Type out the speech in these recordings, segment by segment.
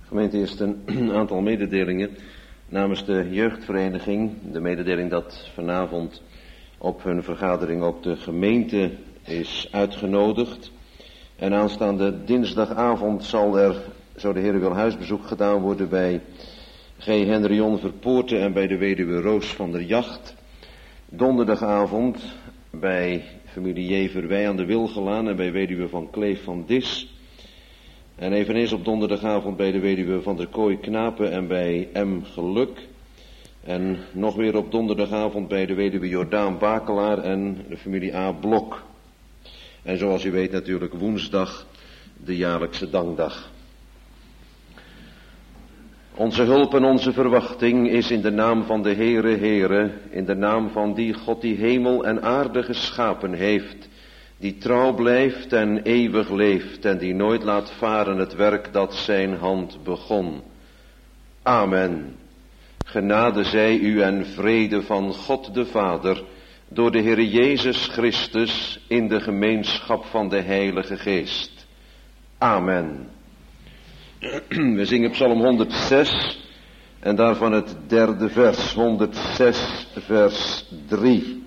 Gemeente, eerst een aantal mededelingen namens de jeugdvereniging. De mededeling dat vanavond op hun vergadering ook de gemeente is uitgenodigd. En aanstaande dinsdagavond zal er, zo de Heer wil, huisbezoek gedaan worden bij G. Henrion Verpoorten en bij de weduwe Roos van der Jacht. Donderdagavond bij familie Jeverwij aan de Wilgelaan en bij weduwe van Kleef van Dis. En eveneens op donderdagavond bij de weduwe van der Kooi Knapen en bij M. Geluk. En nog weer op donderdagavond bij de weduwe Jordaan Bakelaar en de familie A. Blok. En zoals u weet natuurlijk woensdag de jaarlijkse dankdag. Onze hulp en onze verwachting is in de naam van de Heere, in de naam van die God die hemel en aarde geschapen heeft, die trouw blijft en eeuwig leeft en die nooit laat varen het werk dat zijn hand begon. Amen. Genade zij u en vrede van God de Vader, door de Heer Jezus Christus in de gemeenschap van de Heilige Geest. Amen. We zingen Psalm 106 en daarvan het derde vers, 106 vers 3.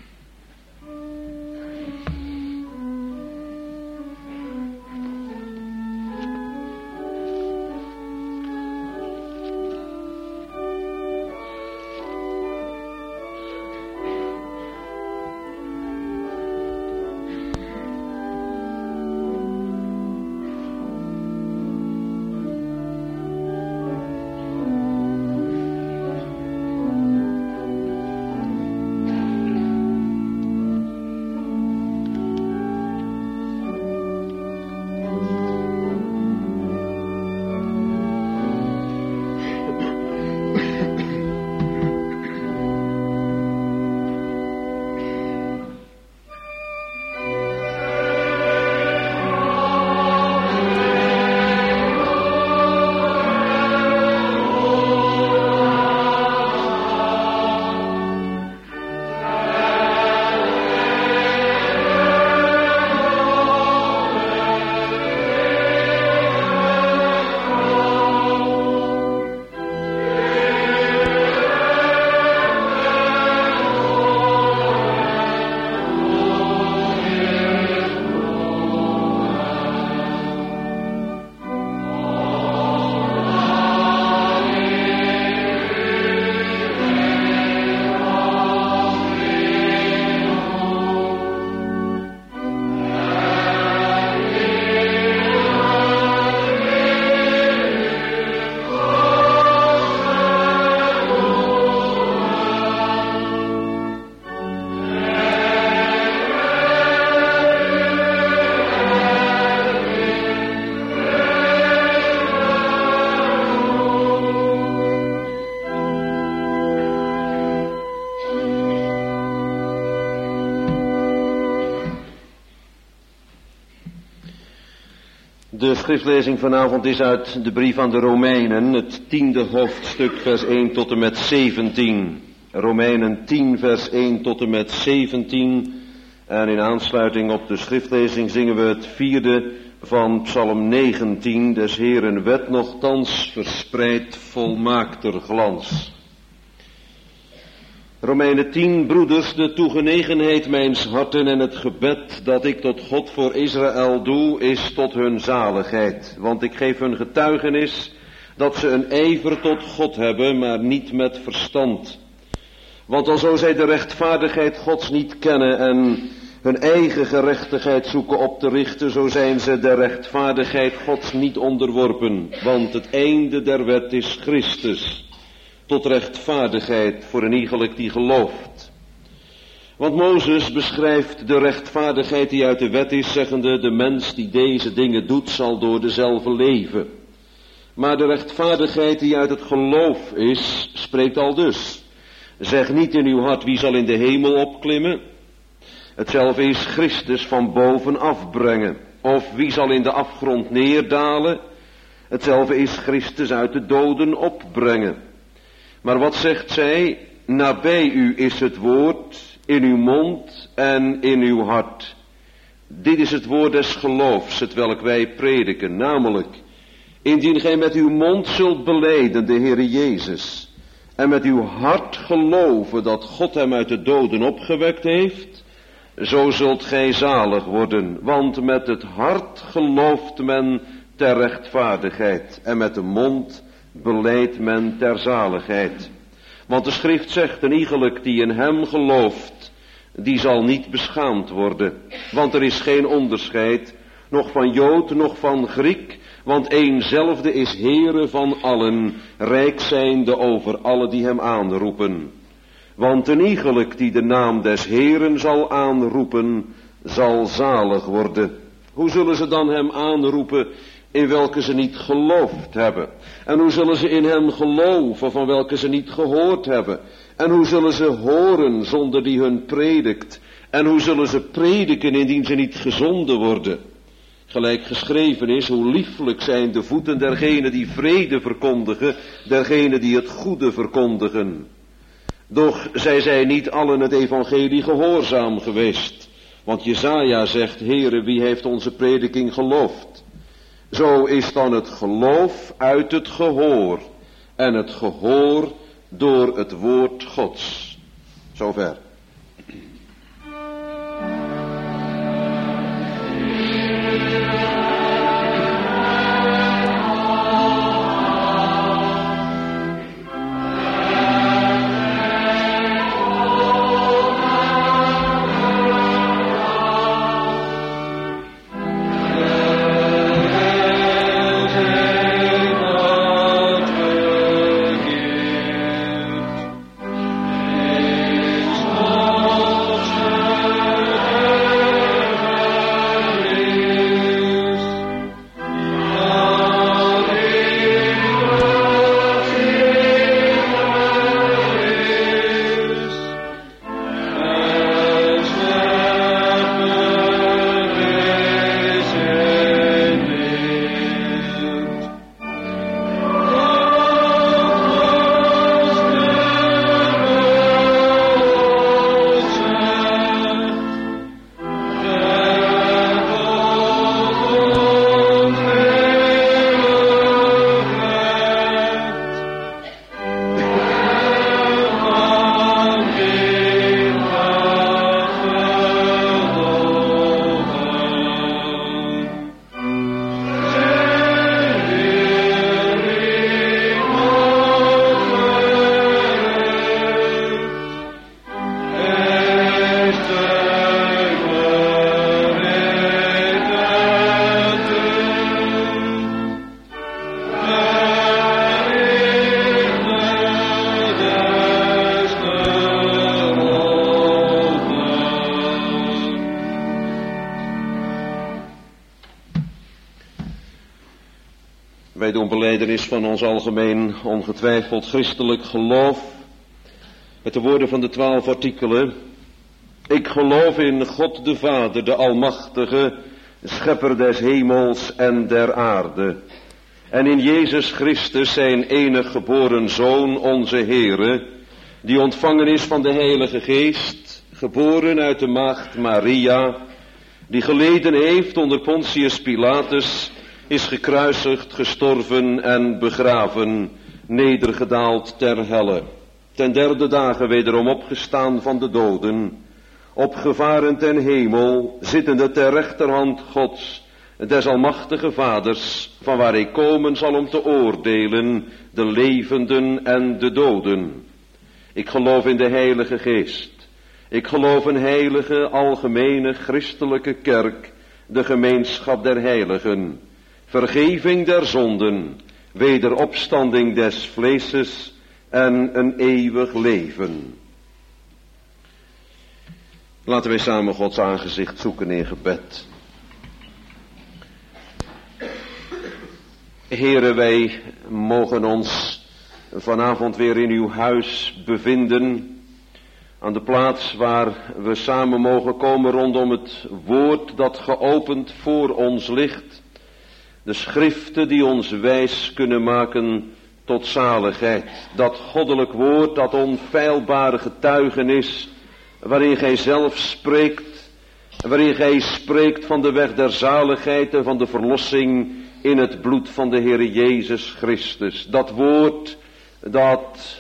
De schriftlezing vanavond is uit de brief aan de Romeinen, het 10e hoofdstuk, vers 1 tot en met 17. Romeinen 10, vers 1 tot en met 17. En in aansluiting op de schriftlezing zingen we het 4e van Psalm 19. Des Heeren wet nochtans verspreidt volmaakter glans. Romeinen 10, broeders, de toegenegenheid mijns harten en het gebed dat ik tot God voor Israël doe, is tot hun zaligheid. Want ik geef hun getuigenis dat ze een ijver tot God hebben, maar niet met verstand. Want alzo zij de rechtvaardigheid Gods niet kennen en hun eigen gerechtigheid zoeken op te richten, zo zijn ze de rechtvaardigheid Gods niet onderworpen. Want het einde der wet is Christus, tot rechtvaardigheid voor een iegelijk die gelooft. Want Mozes beschrijft de rechtvaardigheid die uit de wet is, zeggende, de mens die deze dingen doet, zal door dezelfde leven. Maar de rechtvaardigheid die uit het geloof is, spreekt al dus. Zeg niet in uw hart, wie zal in de hemel opklimmen? Hetzelfde is Christus van boven afbrengen. Of wie zal in de afgrond neerdalen? Hetzelfde is Christus uit de doden opbrengen. Maar wat zegt zij? Nabij u is het woord, in uw mond en in uw hart. Dit is het woord des geloofs, hetwelk wij prediken, namelijk Indien gij met uw mond zult belijden de Heere Jezus en met uw hart geloven dat God hem uit de doden opgewekt heeft, zo zult gij zalig worden. Want met het hart gelooft men ter rechtvaardigheid en met de mond belijdt men ter zaligheid. Want de schrift zegt, een iegelijk die in hem gelooft, die zal niet beschaamd worden. Want er is geen onderscheid, noch van Jood, noch van Griek, want éénzelfde is Heere van allen, rijk zijnde over alle die hem aanroepen. Want een iegelijk die de naam des Heeren zal aanroepen, zal zalig worden. Hoe zullen ze dan hem aanroepen, in welke ze niet geloofd hebben? En hoe zullen ze in hem geloven, van welke ze niet gehoord hebben? En hoe zullen ze horen, zonder die hun predikt? En hoe zullen ze prediken, indien ze niet gezonden worden? Gelijk geschreven is, hoe lieflijk zijn de voeten dergenen die vrede verkondigen, dergenen die het goede verkondigen. Doch zij zijn niet allen het evangelie gehoorzaam geweest. Want Jesaja zegt, Heere, wie heeft onze prediking geloofd? Zo is dan het geloof uit het gehoor. En het gehoor door het woord Gods. Zover. Wij doen belijdenis van ons algemeen ongetwijfeld christelijk geloof met de woorden van de 12 artikelen. Ik geloof in God de Vader, de Almachtige, Schepper des hemels en der aarde. En in Jezus Christus, zijn enig geboren Zoon, onze Heere, die ontvangen is van de Heilige Geest, geboren uit de maagd Maria, die geleden heeft onder Pontius Pilatus, is gekruisigd, gestorven en begraven, nedergedaald ter helle. Ten derde dagen wederom opgestaan van de doden, opgevaren ten hemel, zittende ter rechterhand Gods, des almachtige Vaders, van waar hij komen zal om te oordelen de levenden en de doden. Ik geloof in de Heilige Geest. Ik geloof een heilige, algemene, christelijke kerk, de gemeenschap der heiligen, vergeving der zonden, wederopstanding des vleeses en een eeuwig leven. Laten wij samen Gods aangezicht zoeken in gebed. Heere, wij mogen ons vanavond weer in uw huis bevinden, aan de plaats waar we samen mogen komen rondom het woord dat geopend voor ons ligt. De schriften die ons wijs kunnen maken tot zaligheid. Dat goddelijk woord, dat onfeilbare getuigenis, waarin gij zelf spreekt, waarin gij spreekt van de weg der zaligheid en van de verlossing in het bloed van de Heere Jezus Christus. Dat woord dat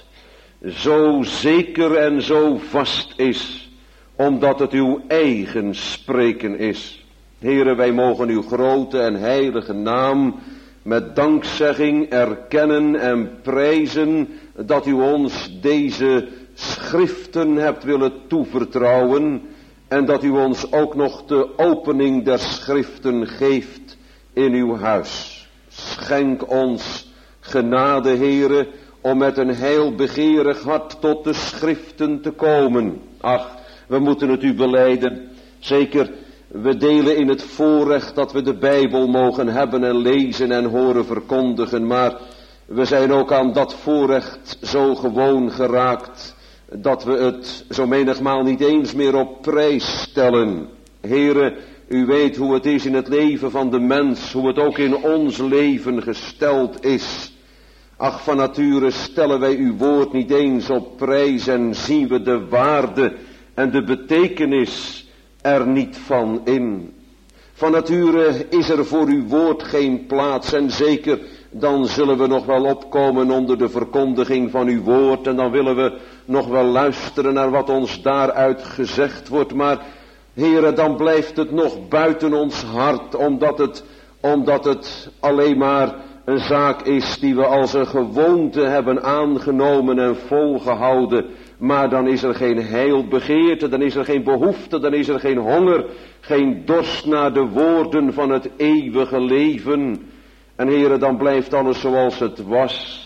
zo zeker en zo vast is, omdat het uw eigen spreken is. Heere, wij mogen uw grote en heilige naam met dankzegging erkennen en prijzen dat u ons deze schriften hebt willen toevertrouwen en dat u ons ook nog de opening der schriften geeft in uw huis. Schenk ons genade, Heere, om met een heilbegeerig hart tot de schriften te komen. Ach, we moeten het u belijden. Zeker, we delen in het voorrecht dat we de Bijbel mogen hebben en lezen en horen verkondigen. Maar we zijn ook aan dat voorrecht zo gewoon geraakt dat we het zo menigmaal niet eens meer op prijs stellen. Heere, u weet hoe het is in het leven van de mens, hoe het ook in ons leven gesteld is. Ach, van nature stellen wij uw woord niet eens op prijs en zien we de waarde en de betekenis er niet van in. Van nature is er voor uw woord geen plaats en zeker dan zullen we nog wel opkomen onder de verkondiging van uw woord en dan willen we nog wel luisteren naar wat ons daaruit gezegd wordt. Maar Heere, dan blijft het nog buiten ons hart, omdat het alleen maar een zaak is die we als een gewoonte hebben aangenomen en volgehouden. Maar dan is er geen heilbegeerte, dan is er geen behoefte, dan is er geen honger, geen dorst naar de woorden van het eeuwige leven. En Heere, dan blijft alles zoals het was.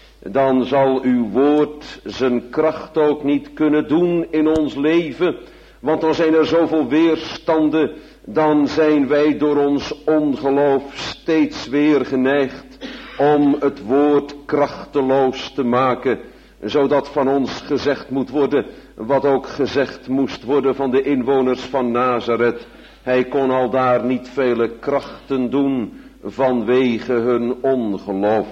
Dan zal uw woord zijn kracht ook niet kunnen doen in ons leven. Want dan zijn er zoveel weerstanden, dan zijn wij door ons ongeloof steeds weer geneigd om het woord krachteloos te maken. Zodat van ons gezegd moet worden wat ook gezegd moest worden van de inwoners van Nazareth. Hij kon al daar niet vele krachten doen vanwege hun ongeloof.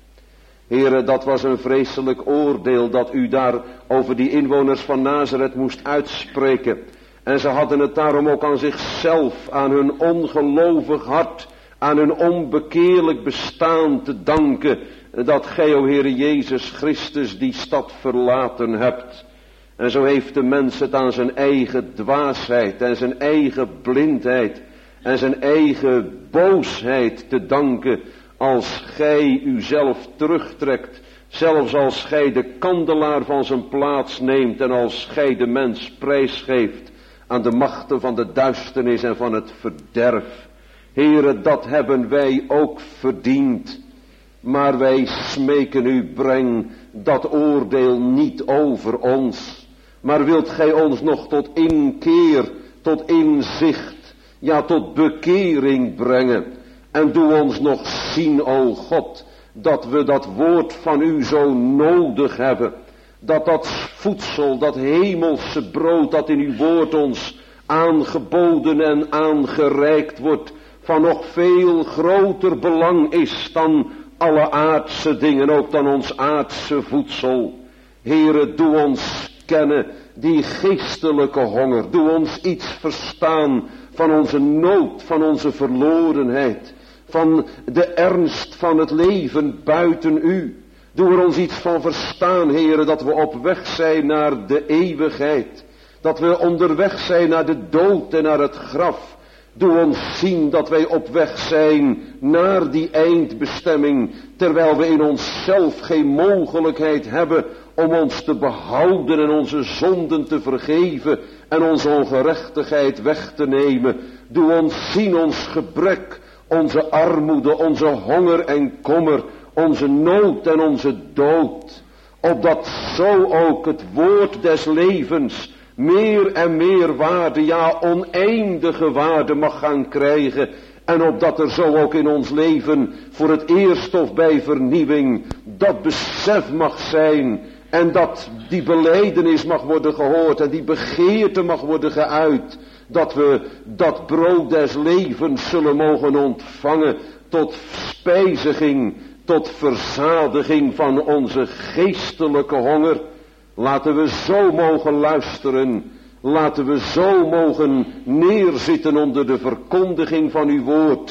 Heere, dat was een vreselijk oordeel dat u daar over die inwoners van Nazareth moest uitspreken. En ze hadden het daarom ook aan zichzelf, aan hun ongelovig hart, aan hun onbekeerlijk bestaan te danken, dat gij, o Heere Jezus Christus, die stad verlaten hebt. En zo heeft de mens het aan zijn eigen dwaasheid en zijn eigen blindheid en zijn eigen boosheid te danken, als gij uzelf terugtrekt, zelfs als gij de kandelaar van zijn plaats neemt en als gij de mens prijsgeeft aan de machten van de duisternis en van het verderf. Heere, dat hebben wij ook verdiend. Maar wij smeken u, breng dat oordeel niet over ons. Maar wilt gij ons nog tot inkeer, tot inzicht, ja tot bekering brengen. En doe ons nog zien, o God, dat we dat woord van u zo nodig hebben. Dat voedsel, dat hemelse brood dat in uw woord ons aangeboden en aangereikt wordt, van nog veel groter belang is dan alle aardse dingen, ook dan ons aardse voedsel. Heere, doe ons kennen die geestelijke honger. Doe ons iets verstaan van onze nood, van onze verlorenheid, van de ernst van het leven buiten u. Doe er ons iets van verstaan, Heere, dat we op weg zijn naar de eeuwigheid. Dat we onderweg zijn naar de dood en naar het graf. Doe ons zien dat wij op weg zijn naar die eindbestemming, terwijl we in onszelf geen mogelijkheid hebben om ons te behouden en onze zonden te vergeven en onze ongerechtigheid weg te nemen. Doe ons zien ons gebrek, onze armoede, onze honger en kommer, onze nood en onze dood, opdat zo ook het woord des levens meer en meer waarde, ja oneindige waarde mag gaan krijgen. En opdat er zo ook in ons leven voor het eerst of bij vernieuwing dat besef mag zijn. En dat die belijdenis mag worden gehoord en die begeerte mag worden geuit. Dat we dat brood des levens zullen mogen ontvangen tot spijziging, tot verzadiging van onze geestelijke honger. Laten we zo mogen luisteren. Laten we zo mogen neerzitten onder de verkondiging van uw woord.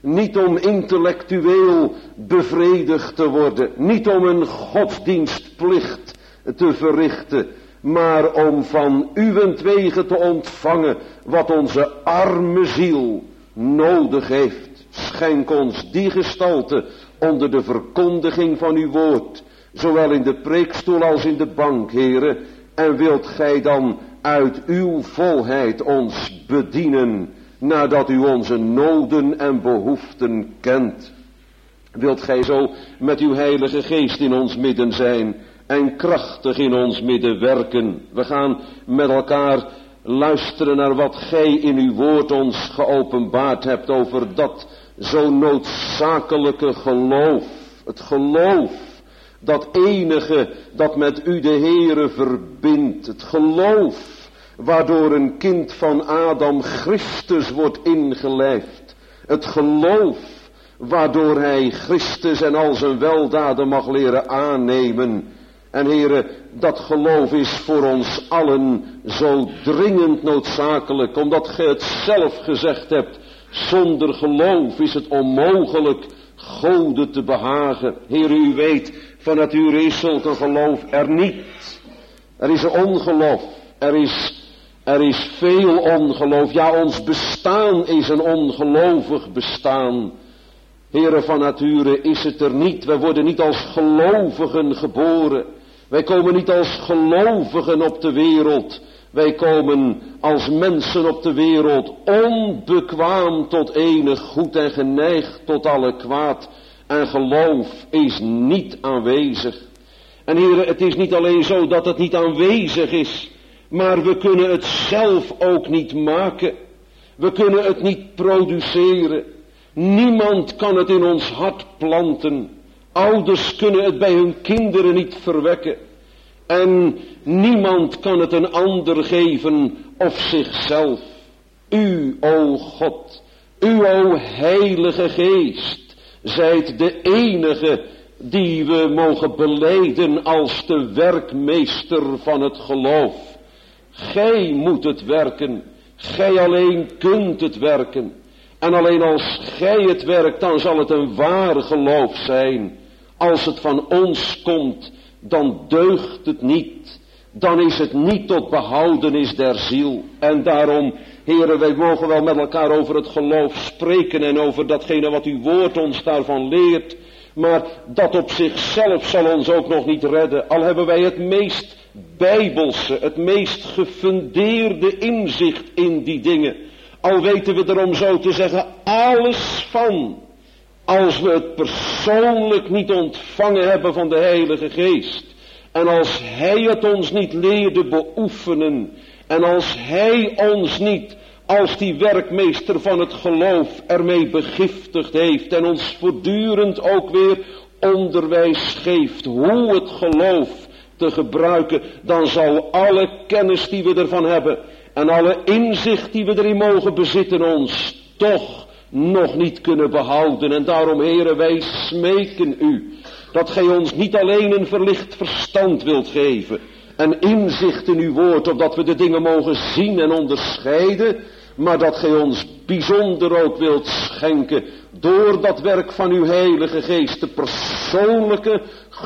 Niet om intellectueel bevredigd te worden. Niet om een godsdienstplicht te verrichten. Maar om van uwentwege te ontvangen wat onze arme ziel nodig heeft. Schenk ons die gestalte onder de verkondiging van uw woord. Zowel in de preekstoel als in de bank, Heere. En wilt gij dan uit uw volheid ons bedienen, nadat u onze noden en behoeften kent. Wilt gij zo met uw heilige geest in ons midden zijn en krachtig in ons midden werken. We gaan met elkaar luisteren naar wat gij in uw woord ons geopenbaard hebt over dat zo noodzakelijke geloof. Het geloof, dat enige dat met u de Heere verbindt. Het geloof waardoor een kind van Adam Christus wordt ingelijfd. Het geloof waardoor hij Christus en al zijn weldaden mag leren aannemen. En Heere, dat geloof is voor ons allen zo dringend noodzakelijk, omdat gij het zelf gezegd hebt. Zonder geloof is het onmogelijk Gode te behagen. Heere, u weet, van nature is zulk een geloof er niet. Er is een ongeloof. Er is veel ongeloof. Ja, ons bestaan is een ongelovig bestaan. Heere, van nature is het er niet. Wij worden niet als gelovigen geboren. Wij komen niet als gelovigen op de wereld. Wij komen als mensen op de wereld onbekwaam tot enig goed en geneigd tot alle kwaad. En geloof is niet aanwezig. En Heere, het is niet alleen zo dat het niet aanwezig is, maar we kunnen het zelf ook niet maken. We kunnen het niet produceren. Niemand kan het in ons hart planten. Ouders kunnen het bij hun kinderen niet verwekken. En niemand kan het een ander geven of zichzelf. U, o God, u, o Heilige Geest, zijt de enige die we mogen belijden als de werkmeester van het geloof. Gij moet het werken. Gij alleen kunt het werken. En alleen als gij het werkt, dan zal het een ware geloof zijn. Als het van ons komt, dan deugt het niet. Dan is het niet tot behoudenis der ziel. En daarom, heren, wij mogen wel met elkaar over het geloof spreken en over datgene wat uw woord ons daarvan leert. Maar dat op zichzelf zal ons ook nog niet redden. Al hebben wij het meest bijbelse, het meest gefundeerde inzicht in die dingen. Al weten we er om zo te zeggen alles van. Als we het persoonlijk niet ontvangen hebben van de Heilige Geest. En als Hij het ons niet leerde beoefenen. En als Hij ons niet als die werkmeester van het geloof ermee begiftigd heeft. En ons voortdurend ook weer onderwijs geeft hoe het geloof te gebruiken. Dan zal alle kennis die we ervan hebben. En alle inzicht die we erin mogen bezitten ons toch nog niet kunnen behouden. En daarom, heren, wij smeken u dat gij ons niet alleen een verlicht verstand wilt geven en inzicht in uw woord, opdat we de dingen mogen zien en onderscheiden, maar dat gij ons bijzonder ook wilt schenken door dat werk van uw Heilige Geest, de persoonlijke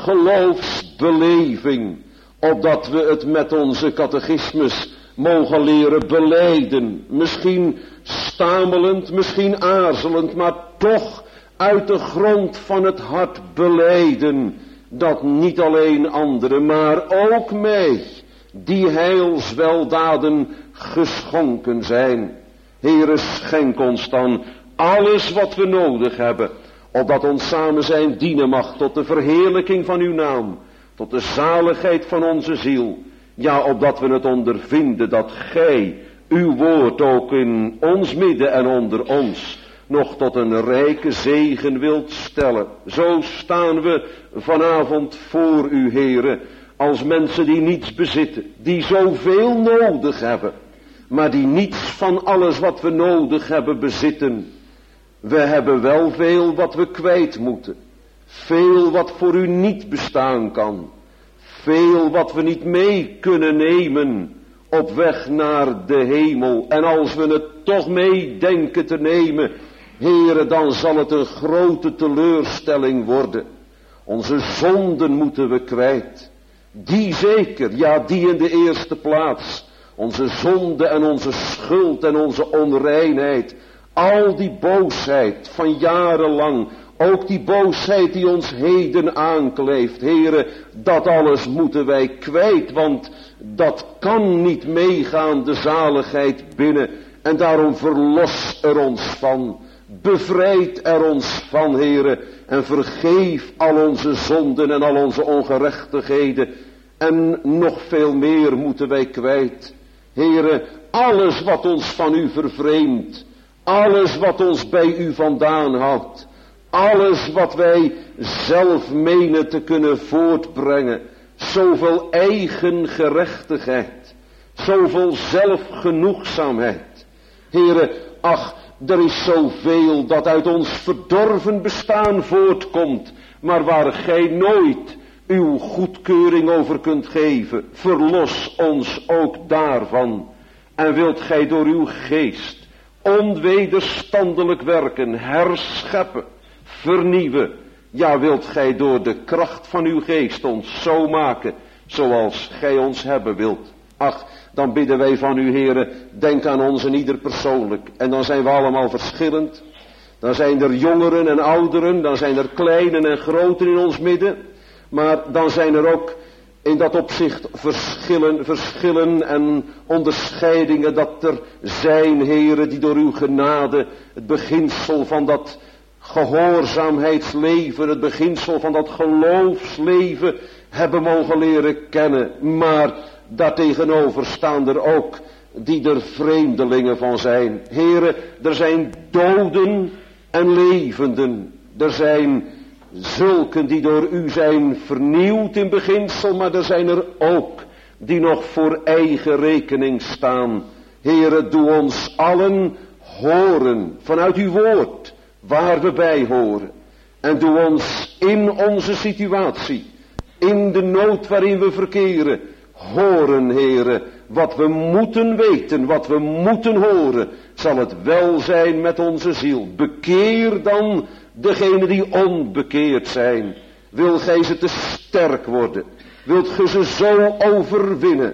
geloofsbeleving, opdat we het met onze catechismus mogen leren belijden. Misschien stamelend, misschien aarzelend, maar toch uit de grond van het hart belijden. Dat niet alleen anderen, maar ook mij die heilsweldaden geschonken zijn. Heere, schenk ons dan alles wat we nodig hebben, opdat ons samen zijn dienen mag tot de verheerlijking van uw naam, tot de zaligheid van onze ziel. Ja, opdat we het ondervinden dat gij uw woord ook in ons midden en onder ons nog tot een rijke zegen wilt stellen. Zo staan we vanavond voor u, Heere, als mensen die niets bezitten, die zoveel nodig hebben, maar die niets van alles wat we nodig hebben bezitten. We hebben wel veel wat we kwijt moeten, veel wat voor u niet bestaan kan, veel wat we niet mee kunnen nemen op weg naar de hemel. En als we het toch mee denken te nemen, Heere, dan zal het een grote teleurstelling worden. Onze zonden moeten we kwijt. Die zeker, ja die in de eerste plaats. Onze zonde en onze schuld en onze onreinheid. Al die boosheid van jarenlang. Ook die boosheid die ons heden aankleeft. Heere, dat alles moeten wij kwijt. Want dat kan niet meegaan de zaligheid binnen. En daarom verlos er ons van. Bevrijd er ons van, Heere. En vergeef al onze zonden en al onze ongerechtigheden. En nog veel meer moeten wij kwijt. Heere, alles wat ons van u vervreemdt. Alles wat ons bij u vandaan houdt. Alles wat wij zelf menen te kunnen voortbrengen. Zoveel eigen gerechtigheid. Zoveel zelfgenoegzaamheid. Heere, ach, er is zoveel dat uit ons verdorven bestaan voortkomt. Maar waar gij nooit uw goedkeuring over kunt geven. Verlos ons ook daarvan. En wilt gij door uw geest onwederstandelijk werken, herscheppen, vernieuwen. Ja, wilt gij door de kracht van uw geest ons zo maken, zoals gij ons hebben wilt. Ach, dan bidden wij van u, Heere, denk aan ons en ieder persoonlijk. En dan zijn we allemaal verschillend. Dan zijn er jongeren en ouderen, dan zijn er kleinen en groten in ons midden. Maar dan zijn er ook in dat opzicht verschillen en onderscheidingen dat er zijn, Heere, die door uw genade het beginsel van dat gehoorzaamheidsleven, het beginsel van dat geloofsleven hebben mogen leren kennen. Maar daartegenover staan er ook die er vreemdelingen van zijn. Heere, er zijn doden en levenden. Er zijn zulken die door u zijn vernieuwd in beginsel, maar er zijn er ook die nog voor eigen rekening staan. Heere, doe ons allen horen vanuit uw woord, waar we bij horen. En doe ons in onze situatie, in de nood waarin we verkeren, horen, Heere, wat we moeten weten, wat we moeten horen, zal het wel zijn met onze ziel. Bekeer dan degenen die onbekeerd zijn. Wil gij ze te sterk worden? Wilt gij ze zo overwinnen,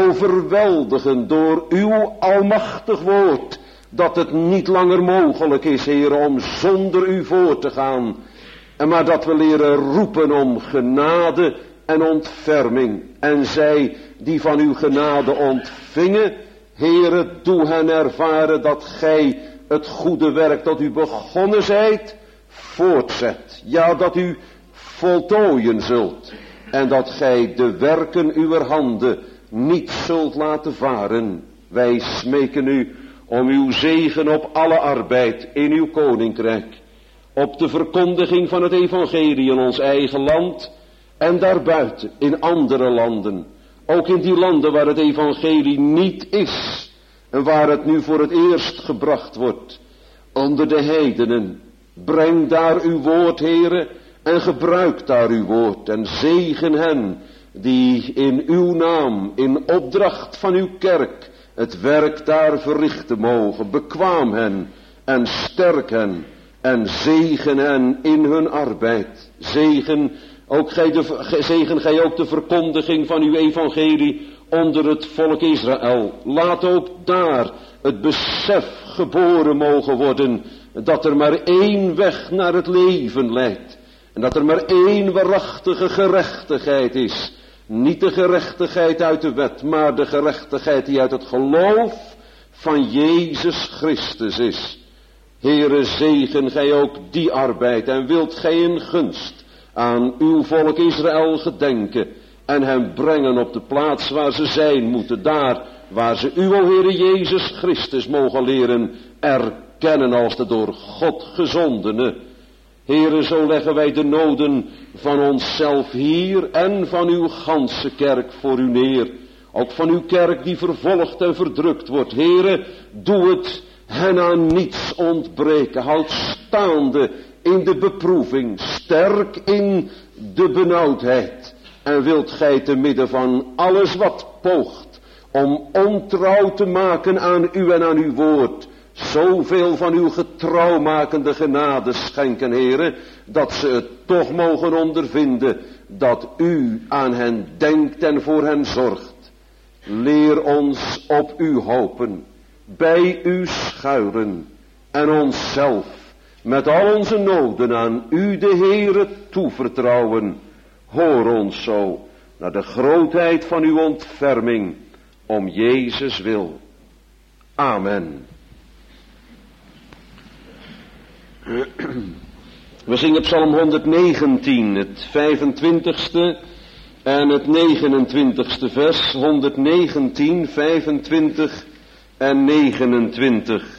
overweldigen door uw almachtig woord, dat het niet langer mogelijk is, Heer, om zonder u voor te gaan. En maar dat we leren roepen om genade en ontferming. En zij die van uw genade ontvingen, Heere, doe hen ervaren dat gij het goede werk dat u begonnen zijt, voortzet. Ja, dat u voltooien zult. En dat gij de werken uwer handen niet zult laten varen. Wij smeken u om uw zegen op alle arbeid in uw koninkrijk. Op de verkondiging van het evangelie in ons eigen land en daarbuiten in andere landen. Ook in die landen waar het evangelie niet is en waar het nu voor het eerst gebracht wordt. Onder de heidenen. Breng daar uw woord, Heere, en gebruik daar uw woord. En zegen hen die in uw naam, in opdracht van uw kerk, het werk daar verrichten mogen. Bekwaam hen en sterk hen en zegen hen in hun arbeid. Zegen gij ook de verkondiging van uw evangelie onder het volk Israël. Laat ook daar het besef geboren mogen worden dat er maar één weg naar het leven leidt. En dat er maar één waarachtige gerechtigheid is. Niet de gerechtigheid uit de wet, maar de gerechtigheid die uit het geloof van Jezus Christus is. Heere, zegen gij ook die arbeid en wilt gij in gunst aan uw volk Israël gedenken en hen brengen op de plaats waar ze zijn moeten, daar waar ze u, o Heere Jezus Christus, mogen leren erkennen als de door God gezondene. Heere, zo leggen wij de noden van onszelf hier en van uw ganse kerk voor u neer. Ook van uw kerk die vervolgd en verdrukt wordt. Heere, doe het hen aan niets ontbreken. Houd staande in de beproeving, sterk in de benauwdheid. En wilt gij te midden van alles wat poogt om ontrouw te maken aan u en aan uw woord, zoveel van uw getrouwmakende genade schenken, Heere, dat ze het toch mogen ondervinden dat u aan hen denkt en voor hen zorgt. Leer ons op u hopen, bij u schuilen en onszelf met al onze noden aan u de Heere toevertrouwen. Hoor ons zo naar de grootheid van uw ontferming, om Jezus wil. Amen. We zingen Psalm 119, het 25ste en het 29ste vers. 119, 25 en 29.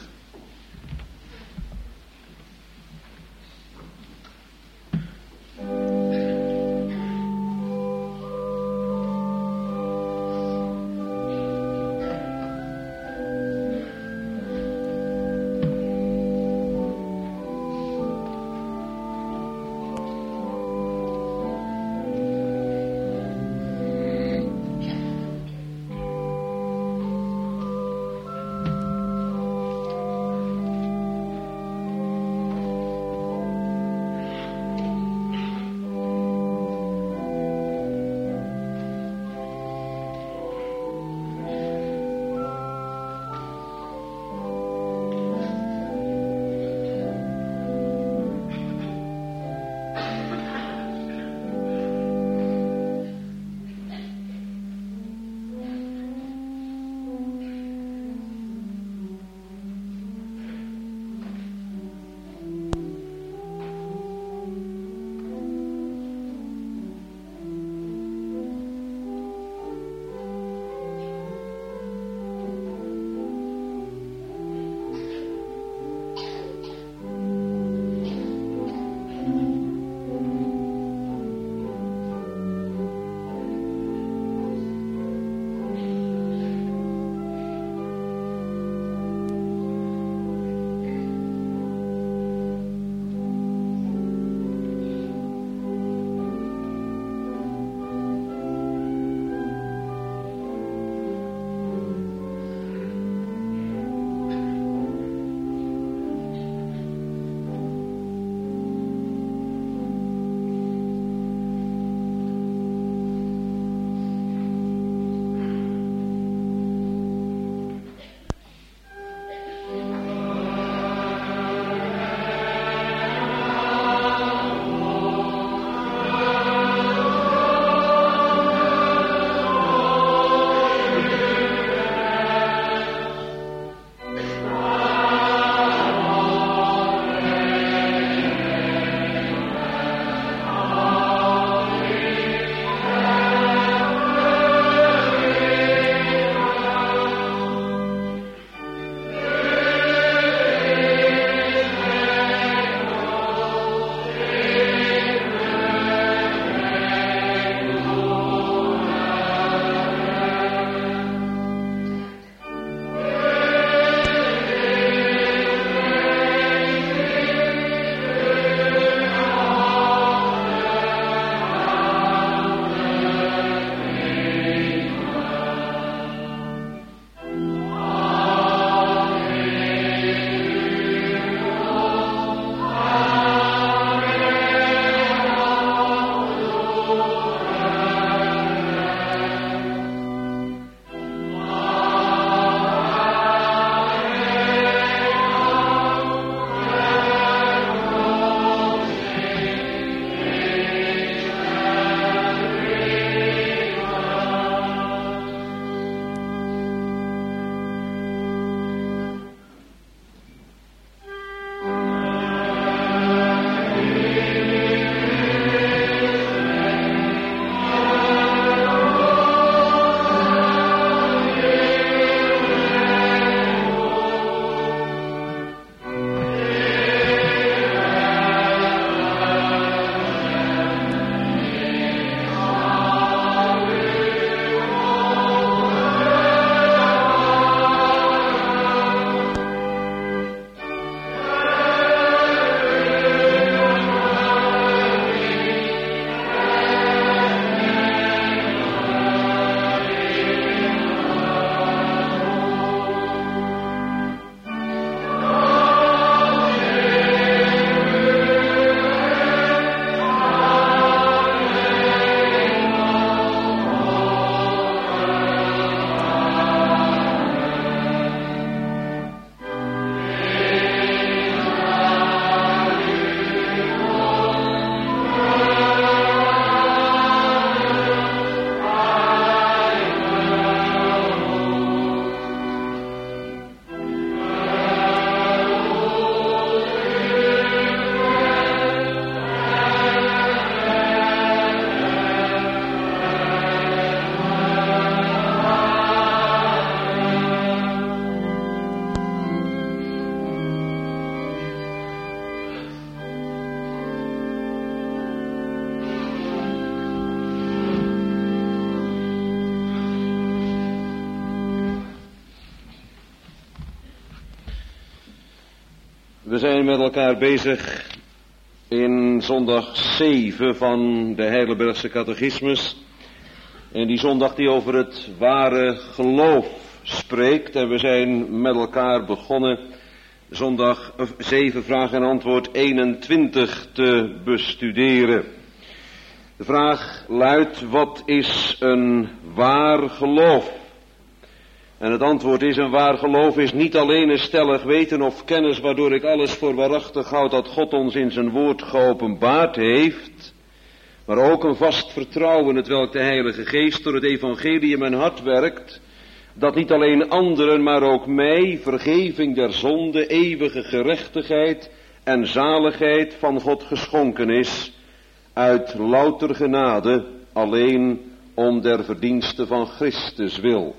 We zijn met elkaar bezig in zondag 7 van de Heidelbergse catechismus. En die zondag die over het ware geloof spreekt. En we zijn met elkaar begonnen zondag 7 vraag en antwoord 21 te bestuderen. De vraag luidt: wat is een waar geloof? En het antwoord is: een waar geloof is niet alleen een stellig weten of kennis waardoor ik alles voor waarachtig houd dat God ons in zijn woord geopenbaard heeft, maar ook een vast vertrouwen hetwelk de Heilige Geest door het evangelie in mijn hart werkt, dat niet alleen anderen, maar ook mij vergeving der zonde, eeuwige gerechtigheid en zaligheid van God geschonken is, uit louter genade, alleen om der verdienste van Christus wil.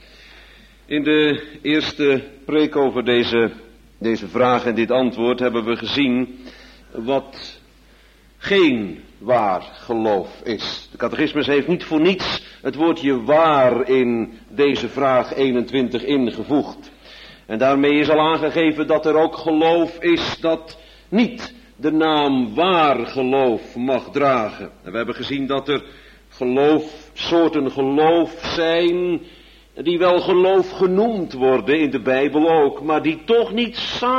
In de eerste preek over deze vraag en dit antwoord hebben we gezien wat geen waar geloof is. De catechismus heeft niet voor niets het woordje waar in deze vraag 21 ingevoegd. En daarmee is al aangegeven dat er ook geloof is dat niet de naam waar geloof mag dragen. En we hebben gezien dat er soorten geloof zijn die wel geloof genoemd worden in de Bijbel ook, maar die toch niet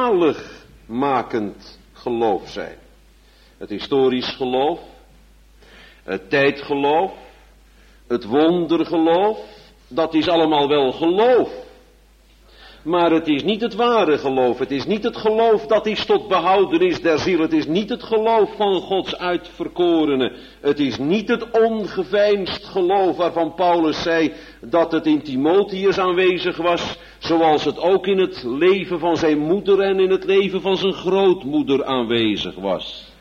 zaligmakend geloof zijn. Het historisch geloof, het tijdgeloof, het wondergeloof, dat is allemaal wel geloof. Maar het is niet het ware geloof, het is niet het geloof dat is tot behoudenis der ziel, het is niet het geloof van Gods uitverkorenen, het is niet het ongeveinsd geloof waarvan Paulus zei dat het in Timotheus aanwezig was, zoals het ook in het leven van zijn moeder en in het leven van zijn grootmoeder aanwezig was.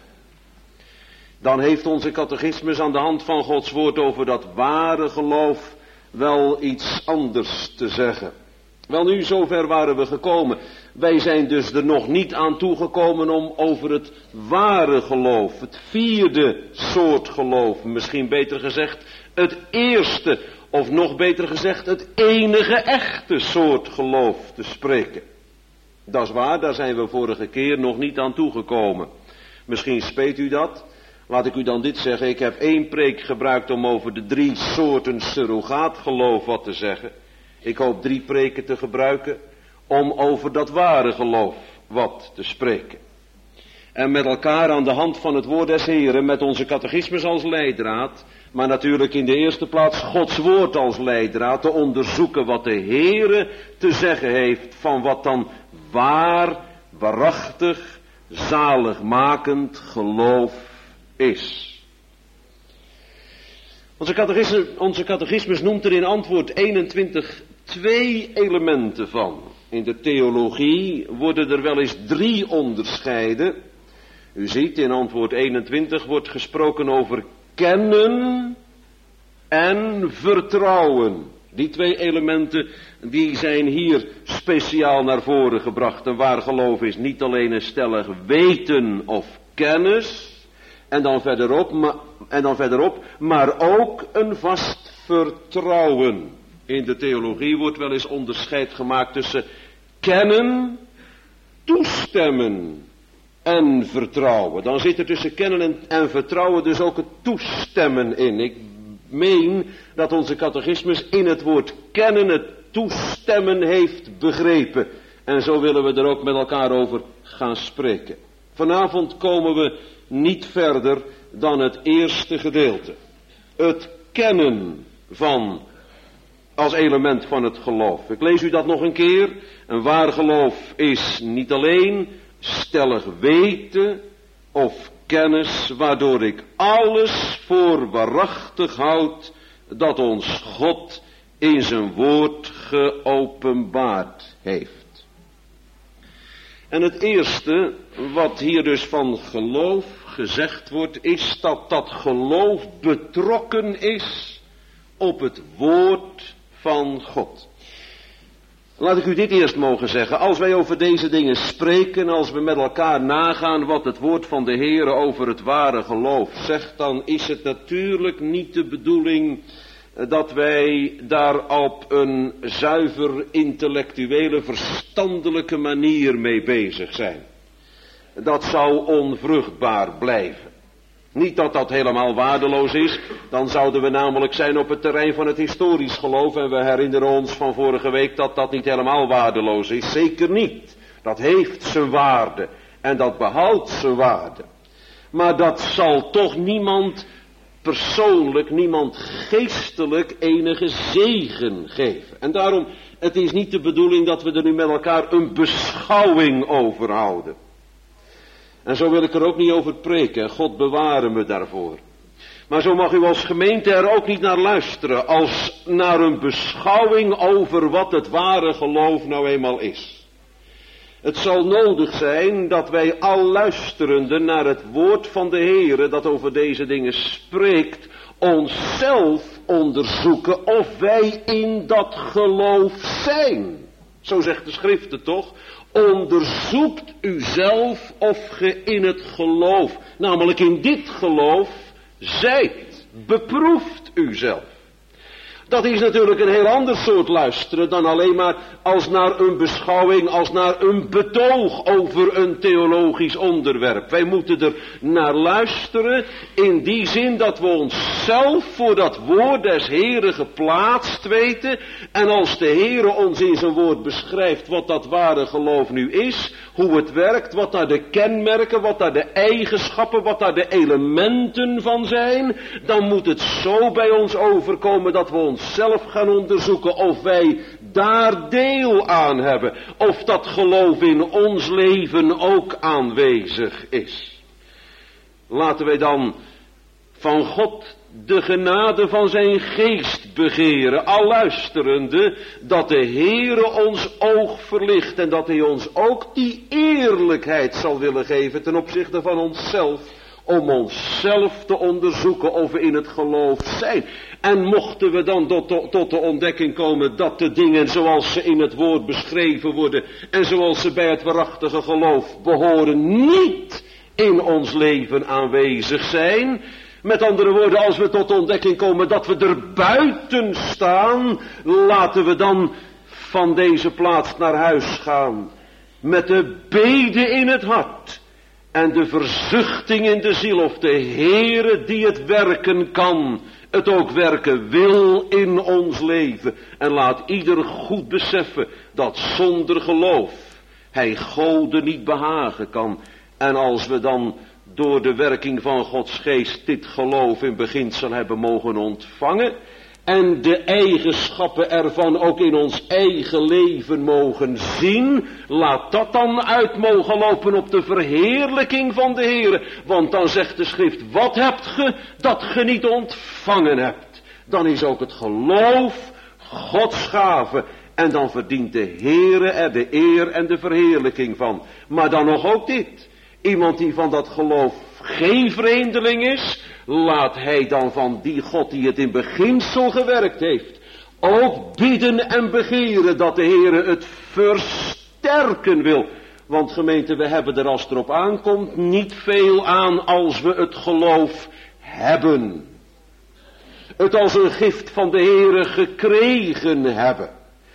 Dan heeft onze catechismus aan de hand van Gods woord over dat ware geloof wel iets anders te zeggen. Wel nu, zover waren we gekomen. Wij zijn dus er nog niet aan toegekomen om over het ware geloof, het vierde soort geloof, misschien beter gezegd, het eerste, of nog beter gezegd, het enige echte soort geloof te spreken. Dat is waar, daar zijn we vorige keer nog niet aan toegekomen. Misschien speet u dat. Laat ik u dan dit zeggen, ik heb 1 preek gebruikt om over de 3 soorten surrogaatgeloof wat te zeggen. Ik hoop 3 preken te gebruiken om over dat ware geloof wat te spreken. En met elkaar aan de hand van het woord des Heren, met onze catechismus als leidraad, maar natuurlijk in de eerste plaats Gods woord als leidraad, te onderzoeken wat de Here te zeggen heeft van wat dan waar, waarachtig, zaligmakend geloof is. Onze catechismus noemt er in antwoord 21 2 elementen van. In de theologie worden er wel eens 3 onderscheiden. U ziet, in antwoord 21 wordt gesproken over kennen en vertrouwen. Die 2 elementen die zijn hier speciaal naar voren gebracht. En waar geloof is niet alleen een stellig weten of kennis, en dan verderop, maar ook een vast vertrouwen. In de theologie wordt wel eens onderscheid gemaakt tussen kennen, toestemmen en vertrouwen. Dan zit er tussen kennen en vertrouwen dus ook het toestemmen in. Ik meen dat onze catechismus in het woord kennen het toestemmen heeft begrepen. En zo willen we er ook met elkaar over gaan spreken. Vanavond komen we niet verder dan het eerste gedeelte. Het kennen van als element van het geloof. Ik lees u dat nog een keer. Een waar geloof is niet alleen stellig weten of kennis, waardoor ik alles voor waarachtig houd dat ons God in zijn woord geopenbaard heeft. En het eerste wat hier dus van geloof gezegd wordt, is dat dat geloof betrokken is op het woord van God. Laat ik u dit eerst mogen zeggen. Als wij over deze dingen spreken, als we met elkaar nagaan wat het woord van de Heere over het ware geloof zegt, dan is het natuurlijk niet de bedoeling dat wij daar op een zuiver intellectuele, verstandelijke manier mee bezig zijn. dat zou onvruchtbaar blijven. Niet dat dat helemaal waardeloos is, dan zouden we namelijk zijn op het terrein van het historisch geloof en we herinneren ons van vorige week dat dat niet helemaal waardeloos is. Zeker niet. Dat heeft zijn waarde en dat behoudt zijn waarde. Maar dat zal toch niemand persoonlijk, niemand geestelijk enige zegen geven. En daarom, het is niet de bedoeling dat we er nu met elkaar een beschouwing over houden. En zo wil ik er ook niet over preken. God beware me daarvoor. Maar zo mag u als gemeente er ook niet naar luisteren. Als naar een beschouwing over wat het ware geloof nou eenmaal is. Het zal nodig zijn dat wij al luisterende naar het woord van de Heere dat over deze dingen spreekt, onszelf onderzoeken of wij in dat geloof zijn. Zo zegt de schrift het toch? Onderzoekt uzelf of ge in het geloof, namelijk in dit geloof, zijt. Beproeft uzelf. Dat is natuurlijk een heel ander soort luisteren dan alleen maar als naar een beschouwing, als naar een betoog over een theologisch onderwerp. Wij moeten er naar luisteren in die zin dat we onszelf voor dat woord des Heren geplaatst weten. En als de Heere ons in zijn woord beschrijft wat dat ware geloof nu is, hoe het werkt, wat daar de kenmerken, wat daar de eigenschappen, wat daar de elementen van zijn, dan moet het zo bij ons overkomen dat we onszelf gaan onderzoeken of wij daar deel aan hebben. Of dat geloof in ons leven ook aanwezig is. Laten wij dan van God de genade van zijn geest begeren, al luisterende, dat de Heere ons oog verlicht en dat hij ons ook die eerlijkheid zal willen geven ten opzichte van onszelf, om onszelf te onderzoeken of we in het geloof zijn. En mochten we dan tot de ontdekking komen dat de dingen zoals ze in het woord beschreven worden en zoals ze bij het waarachtige geloof behoren niet in ons leven aanwezig zijn. Met andere woorden, als we tot de ontdekking komen dat we er buiten staan, laten we dan van deze plaats naar huis gaan. Met de bede in het hart en de verzuchting in de ziel of de Heere die het werken kan, het ook werken wil in ons leven. En laat ieder goed beseffen dat zonder geloof hij Gode niet behagen kan. En als we dan door de werking van Gods geest dit geloof in beginsel hebben mogen ontvangen en de eigenschappen ervan ook in ons eigen leven mogen zien, laat dat dan uit mogen lopen op de verheerlijking van de Heere. Want dan zegt de schrift, wat hebt ge dat ge niet ontvangen hebt? Dan is ook het geloof Gods gave en dan verdient de Heere er de eer en de verheerlijking van. Maar dan nog ook dit. Iemand die van dat geloof geen vreemdeling is, laat hij dan van die God die het in beginsel gewerkt heeft, ook bidden en begeren dat de Heere het versterken wil. Want gemeente, we hebben er als het erop aankomt niet veel aan als we het geloof hebben. Het als een gift van de Heere gekregen hebben.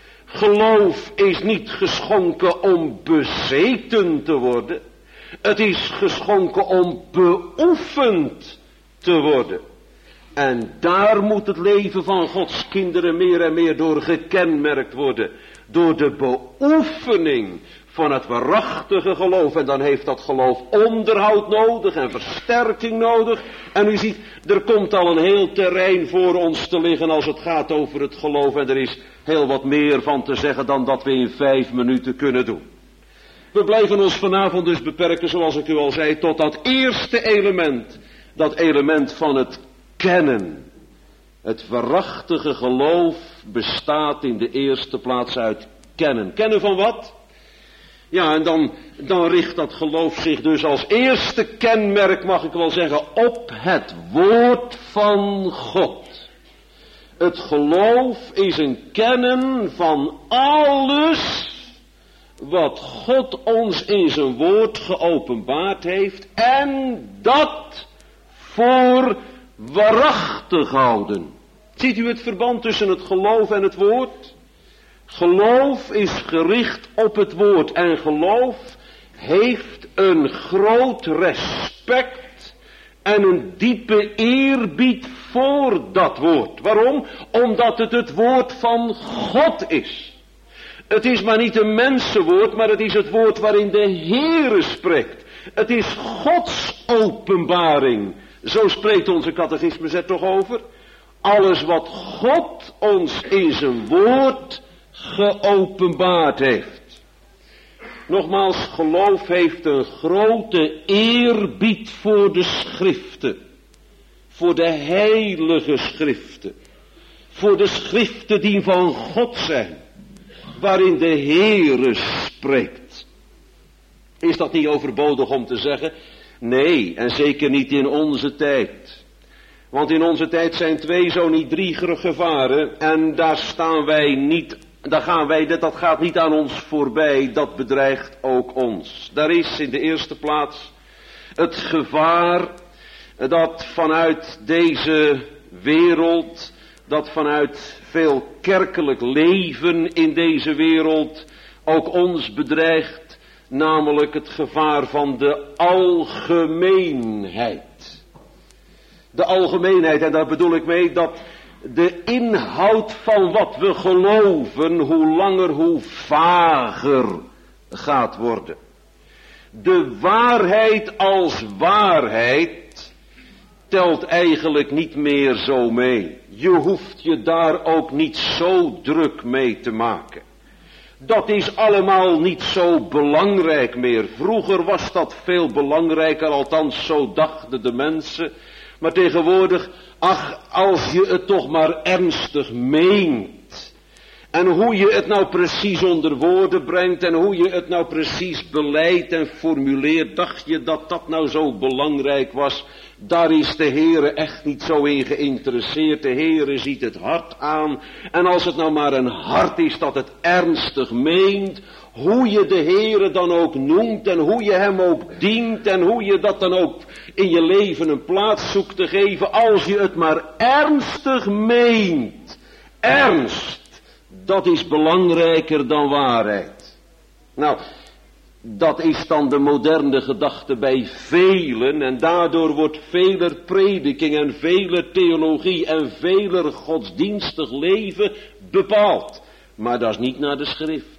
Geloof is niet geschonken om bezeten te worden. Het is geschonken om beoefend te worden. En daar moet het leven van Gods kinderen meer en meer door gekenmerkt worden. Door de beoefening van het waarachtige geloof. En dan heeft dat geloof onderhoud nodig en versterking nodig. En u ziet, er komt al een heel terrein voor ons te liggen als het gaat over het geloof. En er is heel wat meer van te zeggen dan dat we in 5 minuten kunnen doen. We blijven ons vanavond dus beperken, zoals ik u al zei, tot dat eerste element. Dat element van het kennen. Het waarachtige geloof bestaat in de eerste plaats uit kennen. Kennen van wat? Ja, en dan richt dat geloof zich dus als eerste kenmerk, mag ik wel zeggen, op het woord van God. Het geloof is een kennen van alles wat God ons in zijn woord geopenbaard heeft en dat voor waarachtig houden. Ziet u het verband tussen het geloof en het woord? Geloof is gericht op het woord en geloof heeft een groot respect en een diepe eerbied voor dat woord. Waarom? Omdat het woord van God is. Het is maar niet een mensenwoord, maar het is het woord waarin de Heere spreekt. Het is Gods openbaring. Zo spreekt onze catechismus er toch over. Alles wat God ons in zijn woord geopenbaard heeft. Nogmaals, geloof heeft een grote eerbied voor de schriften. Voor de heilige schriften. Voor de schriften die van God zijn. Waarin de Heere spreekt. Is dat niet overbodig om te zeggen? Nee, en zeker niet in onze tijd. Want in onze tijd zijn 2, zo niet 3 gevaren. En daar staan wij niet, dat gaat niet aan ons voorbij. Dat bedreigt ook ons. Daar is in de eerste plaats het gevaar dat vanuit deze wereld, dat vanuit veel kerkelijk leven in deze wereld ook ons bedreigt. Namelijk het gevaar van de algemeenheid. De algemeenheid, en daar bedoel ik mee dat de inhoud van wat we geloven hoe langer hoe vager gaat worden. De waarheid als waarheid telt eigenlijk niet meer zo mee. Je hoeft je daar ook niet zo druk mee te maken. Dat is allemaal niet zo belangrijk meer. Vroeger was dat veel belangrijker, althans zo dachten de mensen. Maar tegenwoordig, ach, als je het toch maar ernstig meent. En hoe je het nou precies onder woorden brengt en hoe je het nou precies beleidt en formuleert, dacht je dat dat nou zo belangrijk was? Daar is de Heere echt niet zo in geïnteresseerd. De Heere ziet het hart aan. En als het nou maar een hart is dat het ernstig meent, hoe je de Heere dan ook noemt en hoe je hem ook dient en hoe je dat dan ook in je leven een plaats zoekt te geven, als je het maar ernstig meent. Ernst, dat is belangrijker dan waarheid. Nou, dat is dan de moderne gedachte bij velen en daardoor wordt veler prediking en veler theologie en veler godsdienstig leven bepaald. Maar dat is niet naar de schrift.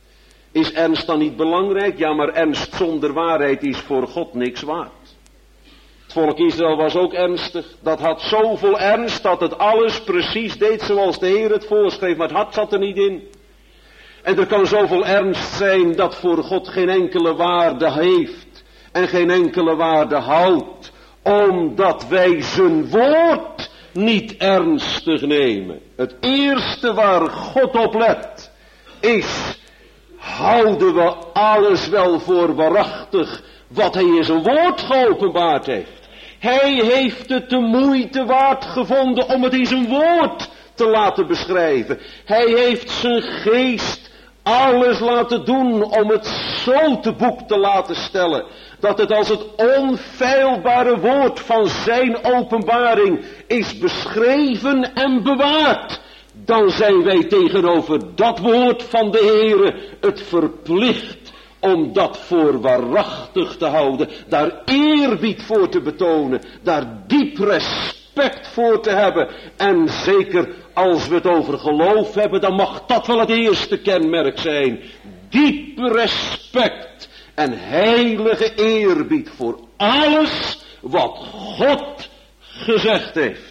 Is ernst dan niet belangrijk? Ja, maar ernst zonder waarheid is voor God niks waard. Het volk Israël was ook ernstig. Dat had zoveel ernst dat het alles precies deed zoals de Heer het voorschreef, maar het hart zat er niet in. En er kan zoveel ernst zijn dat voor God geen enkele waarde heeft en geen enkele waarde houdt, omdat wij zijn woord niet ernstig nemen. Het eerste waar God op let is, houden we alles wel voor waarachtig wat hij in zijn woord geopenbaard heeft. Hij heeft het de moeite waard gevonden om het in zijn woord te laten beschrijven. Hij heeft zijn geest alles laten doen om het zo te boek te laten stellen, dat het als het onfeilbare woord van zijn openbaring is beschreven en bewaard. Dan zijn wij tegenover dat woord van de Heere het verplicht om dat voor waarachtig te houden, daar eerbied voor te betonen, daar diep respect voor te hebben. En zeker als we het over geloof hebben, dan mag dat wel het eerste kenmerk zijn. Diep respect en heilige eerbied voor alles wat God gezegd heeft.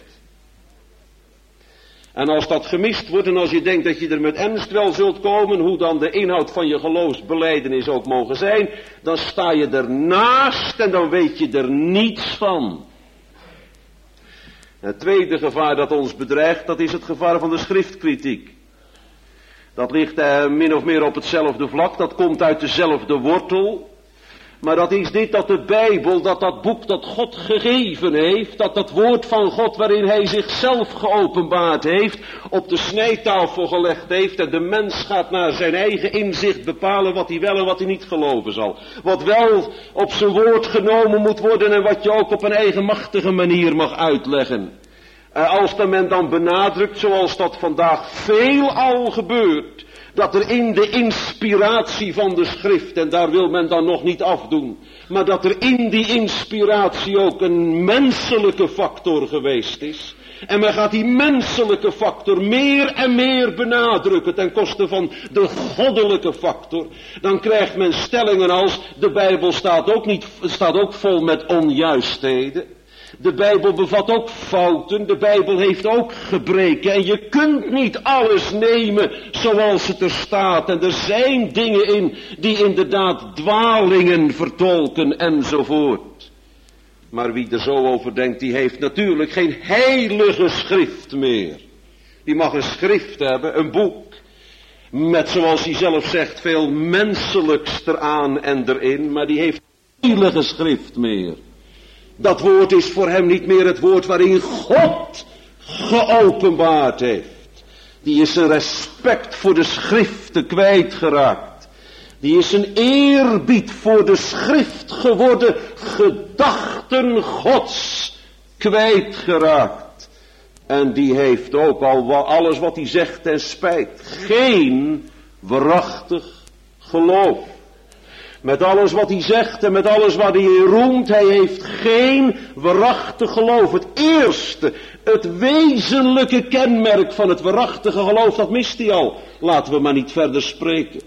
En als dat gemist wordt en als je denkt dat je er met ernst wel zult komen, hoe dan de inhoud van je geloofsbelijdenis ook mogen zijn, dan sta je ernaast en dan weet je er niets van. Het tweede gevaar dat ons bedreigt, dat is het gevaar van de schriftkritiek. Dat ligt min of meer op hetzelfde vlak, dat komt uit dezelfde wortel. Maar dat is dit, dat de Bijbel, dat boek dat God gegeven heeft, dat woord van God waarin hij zichzelf geopenbaard heeft, op de snijtafel gelegd heeft en de mens gaat naar zijn eigen inzicht bepalen wat hij wel en wat hij niet geloven zal. Wat wel op zijn woord genomen moet worden en wat je ook op een eigenmachtige manier mag uitleggen. Als men dan benadrukt, zoals dat vandaag veelal gebeurt, Dat er in de inspiratie van de schrift, en daar wil men dan nog niet afdoen, maar dat er in die inspiratie ook een menselijke factor geweest is. En men gaat die menselijke factor meer en meer benadrukken ten koste van de goddelijke factor. Dan krijgt men stellingen als, de Bijbel staat ook vol met onjuistheden. De Bijbel bevat ook fouten, de Bijbel heeft ook gebreken. En je kunt niet alles nemen zoals het er staat. En er zijn dingen in die inderdaad dwalingen vertolken enzovoort. Maar wie er zo over denkt, die heeft natuurlijk geen heilige schrift meer. Die mag een schrift hebben, een boek, met zoals hij zelf zegt veel menselijks eraan en erin, maar die heeft geen heilige schrift meer. Dat woord is voor hem niet meer het woord waarin God geopenbaard heeft. Die is zijn respect voor de schriften kwijtgeraakt. Die is een eerbied voor de schrift geworden gedachten Gods kwijtgeraakt. En die heeft ook al alles wat hij zegt ten spijt geen waarachtig geloof. Met alles wat hij zegt en met alles wat hij roemt, hij heeft geen waarachtig geloof. Het eerste, het wezenlijke kenmerk van het waarachtige geloof, dat mist hij al. Laten we maar niet verder spreken.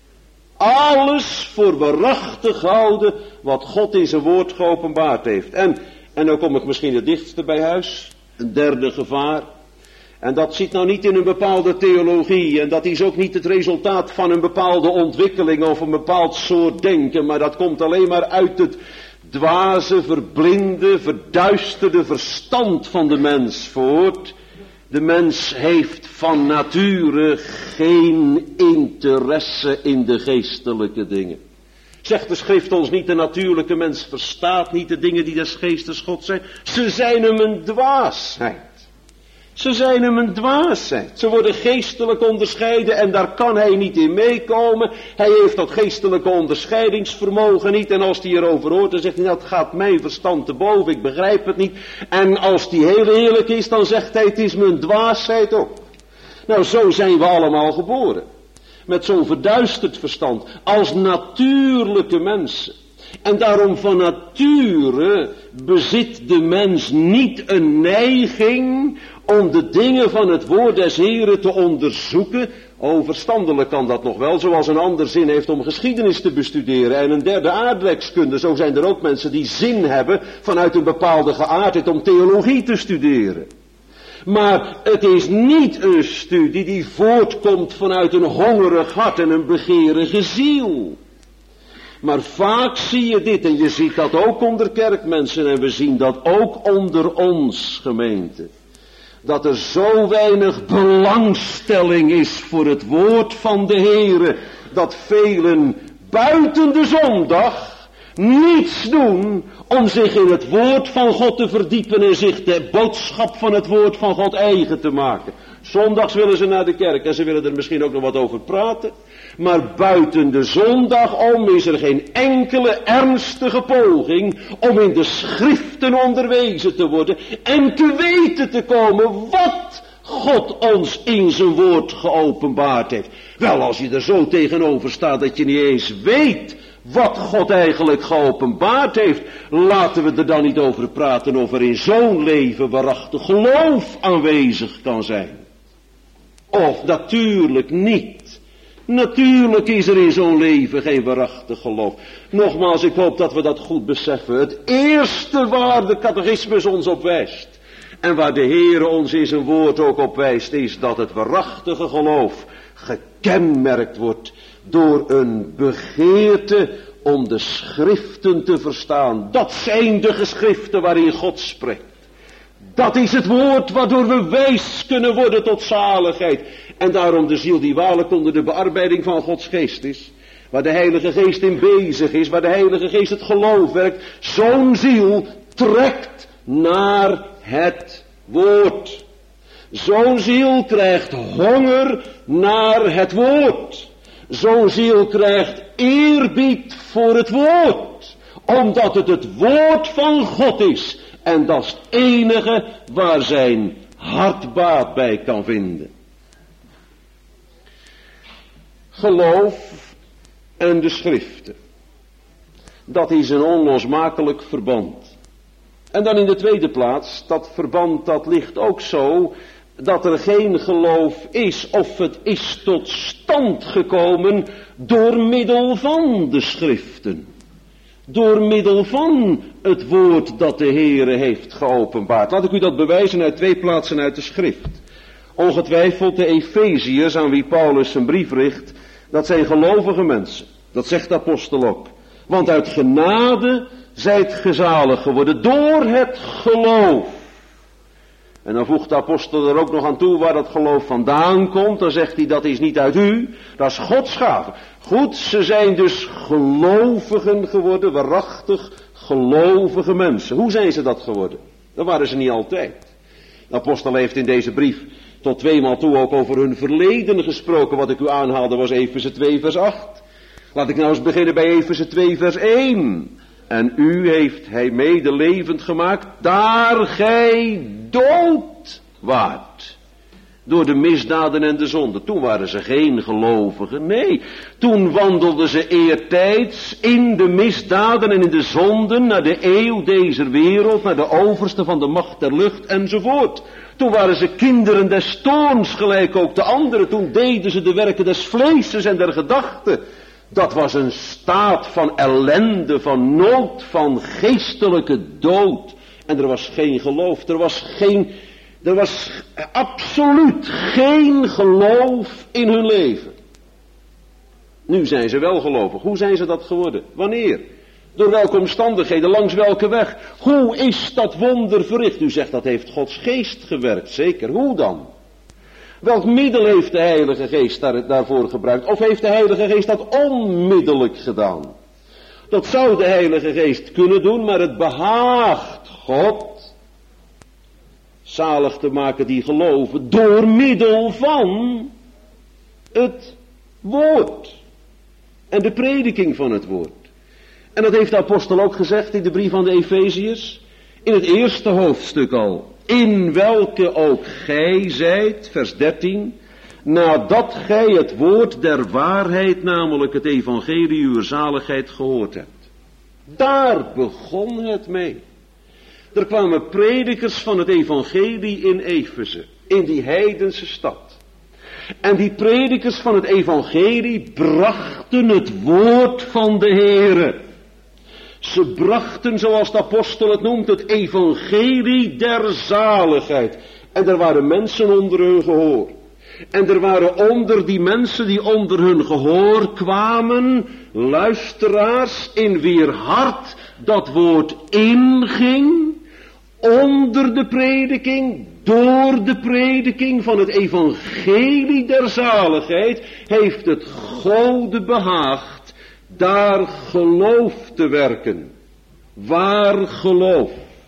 Alles voor waarachtig houden wat God in zijn woord geopenbaard heeft. En dan kom ik misschien het dichtste bij huis. Een derde gevaar. En dat zit nou niet in een bepaalde theologie. En dat is ook niet het resultaat van een bepaalde ontwikkeling of een bepaald soort denken. Maar dat komt alleen maar uit het dwaze, verblinde, verduisterde verstand van de mens voort. De mens heeft van nature geen interesse in de geestelijke dingen. Zegt de schrift ons niet, de natuurlijke mens verstaat niet de dingen die des geestes God zijn. Ze zijn hem een dwaasheid. Ze zijn hem een dwaasheid. Ze worden geestelijk onderscheiden en daar kan hij niet in meekomen. Hij heeft dat geestelijke onderscheidingsvermogen niet. En als hij erover hoort, dan zegt hij, dat gaat mijn verstand te boven, ik begrijp het niet. En als hij heel eerlijk is, dan zegt hij, het is mijn dwaasheid ook. Nou, zo zijn we allemaal geboren. Met zo'n verduisterd verstand. Als natuurlijke mensen. En daarom van nature bezit de mens niet een neiging om de dingen van het woord des Heren te onderzoeken. Verstandelijk kan dat nog wel, zoals een ander zin heeft om geschiedenis te bestuderen en een derde aardrijkskunde. Zo zijn er ook mensen die zin hebben vanuit een bepaalde geaardheid om theologie te studeren. Maar het is niet een studie die voortkomt vanuit een hongerig hart en een begeerige ziel. Maar vaak zie je dit, en je ziet dat ook onder kerkmensen, en we zien dat ook onder ons, gemeente. Dat er zo weinig belangstelling is voor het woord van de Heere, dat velen buiten de zondag niets doen om zich in het woord van God te verdiepen en zich de boodschap van het woord van God eigen te maken. Zondags willen ze naar de kerk en ze willen er misschien ook nog wat over praten. Maar buiten de zondag om is er geen enkele ernstige poging om in de schriften onderwezen te worden en te weten te komen wat God ons in zijn woord geopenbaard heeft. Wel, als je er zo tegenover staat dat je niet eens weet wat God eigenlijk geopenbaard heeft, laten we er dan niet over praten of er in zo'n leven waarachtig geloof aanwezig kan zijn. Of natuurlijk niet. Natuurlijk is er in zo'n leven geen waarachtig geloof. Nogmaals, ik hoop dat we dat goed beseffen. Het eerste waar de catechismus ons op wijst, en waar de Heere ons in zijn woord ook op wijst, is dat het waarachtige geloof gekenmerkt wordt door een begeerte om de schriften te verstaan. Dat zijn de geschriften waarin God spreekt. Dat is het woord waardoor we wijs kunnen worden tot zaligheid. En daarom de ziel die waarlijk onder de bearbeiding van Gods geest is, waar de Heilige Geest in bezig is, waar de Heilige Geest het geloof werkt, zo'n ziel trekt naar het woord. Zo'n ziel krijgt honger naar het woord. Zo'n ziel krijgt eerbied voor het woord, omdat het het woord van God is. En dat is het enige waar zijn hart baat bij kan vinden. geloof en de schriften. Dat is een onlosmakelijk verband. En dan in de tweede plaats, dat verband dat ligt ook zo dat er geen geloof is, of het is tot stand gekomen door middel van de schriften. Door middel van het woord dat de Heere heeft geopenbaard. Laat ik u dat bewijzen uit 2 plaatsen uit de schrift. Ongetwijfeld de Efeziërs aan wie Paulus zijn brief richt, dat zijn gelovige mensen. Dat zegt de apostel ook. Want uit genade zijt gezalig geworden door het geloof. En dan voegt de apostel er ook nog aan toe waar dat geloof vandaan komt. Dan zegt hij, dat is niet uit u, dat is Gods gave. Goed, ze zijn dus gelovigen geworden, waarachtig gelovige mensen. Hoe zijn ze dat geworden? Dat waren ze niet altijd. De apostel heeft in deze brief tot 2 maal toe ook over hun verleden gesproken. Wat ik u aanhaalde was Efeze 2 vers 8. Laat ik nou eens beginnen bij Efeze 2 vers 1. En u heeft hij mede levend gemaakt, daar gij dood waart. Door de misdaden en de zonden. Toen waren ze geen gelovigen. Nee, toen wandelden ze eertijds in de misdaden en in de zonden naar de eeuw deze wereld, naar de overste van de macht der lucht enzovoort. Toen waren ze kinderen des toorns gelijk ook de anderen. Toen deden ze de werken des vleeses en der gedachten. Dat was een staat van ellende, van nood, van geestelijke dood. En er was geen geloof, er was absoluut geen geloof in hun leven. Nu zijn ze wel gelovig. Hoe zijn ze dat geworden? Wanneer? Door welke omstandigheden? Langs welke weg? Hoe is dat wonder verricht? U zegt dat heeft Gods geest gewerkt. Zeker. Hoe dan? Welk middel heeft de Heilige Geest daarvoor gebruikt? Of heeft de Heilige Geest dat onmiddellijk gedaan? Dat zou de Heilige Geest kunnen doen, maar het behaagt God zalig te maken die geloven door middel van het woord. En de prediking van het woord. En dat heeft de apostel ook gezegd in de brief aan de Efeziërs. In het eerste hoofdstuk al. In welke ook gij zijt, vers 13, nadat gij het woord der waarheid, namelijk het evangelie uw zaligheid gehoord hebt. Daar begon het mee. Er kwamen predikers van het evangelie in Efeze, in die heidense stad. En die predikers van het evangelie brachten het woord van de Heere. Ze brachten, zoals de apostel het noemt, het evangelie der zaligheid. En er waren mensen onder hun gehoor. En er waren onder die mensen die onder hun gehoor kwamen, luisteraars in wier hart dat woord inging, onder de prediking, door de prediking van het evangelie der zaligheid, heeft het Gode behaagd daar geloof te werken. Waar geloof.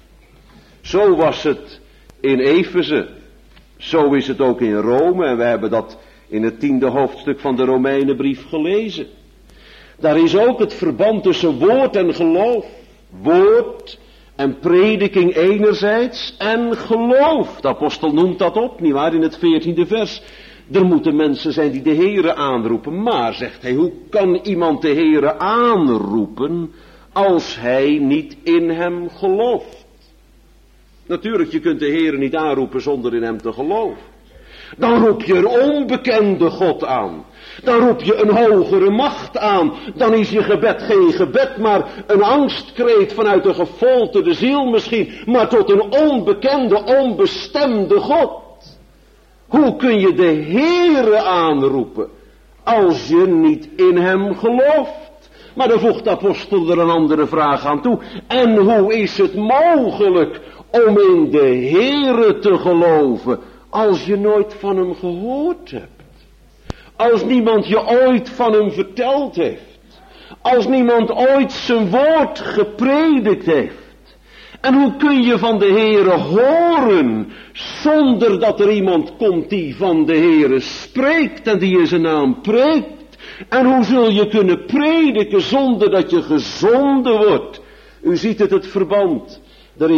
Zo was het in Efeze. Zo is het ook in Rome. En we hebben dat in het 10e hoofdstuk van de Romeinenbrief gelezen. Daar is ook het verband tussen woord en geloof. Woord en prediking enerzijds en geloof. De apostel noemt dat op, nietwaar, in het 14e vers. Er moeten mensen zijn die de Heere aanroepen. Maar, zegt hij, hoe kan iemand de Heere aanroepen als hij niet in hem gelooft? Natuurlijk, je kunt de Heere niet aanroepen zonder in hem te geloven. Dan roep je een onbekende God aan. Dan roep je een hogere macht aan. Dan is je gebed geen gebed, maar een angstkreet vanuit een gefolterde ziel misschien. Maar tot een onbekende, onbestemde God. Hoe kun je de Heere aanroepen als je niet in hem gelooft? Maar dan voegt de apostel er een andere vraag aan toe. En hoe is het mogelijk om in de Heere te geloven als je nooit van hem gehoord hebt? Als niemand je ooit van hem verteld heeft. Als niemand ooit zijn woord gepredikt heeft. En hoe kun je van de Heere horen zonder dat er iemand komt die van de Heere spreekt en die in zijn naam preekt? En hoe zul je kunnen prediken zonder dat je gezonden wordt? U ziet het verband. Er is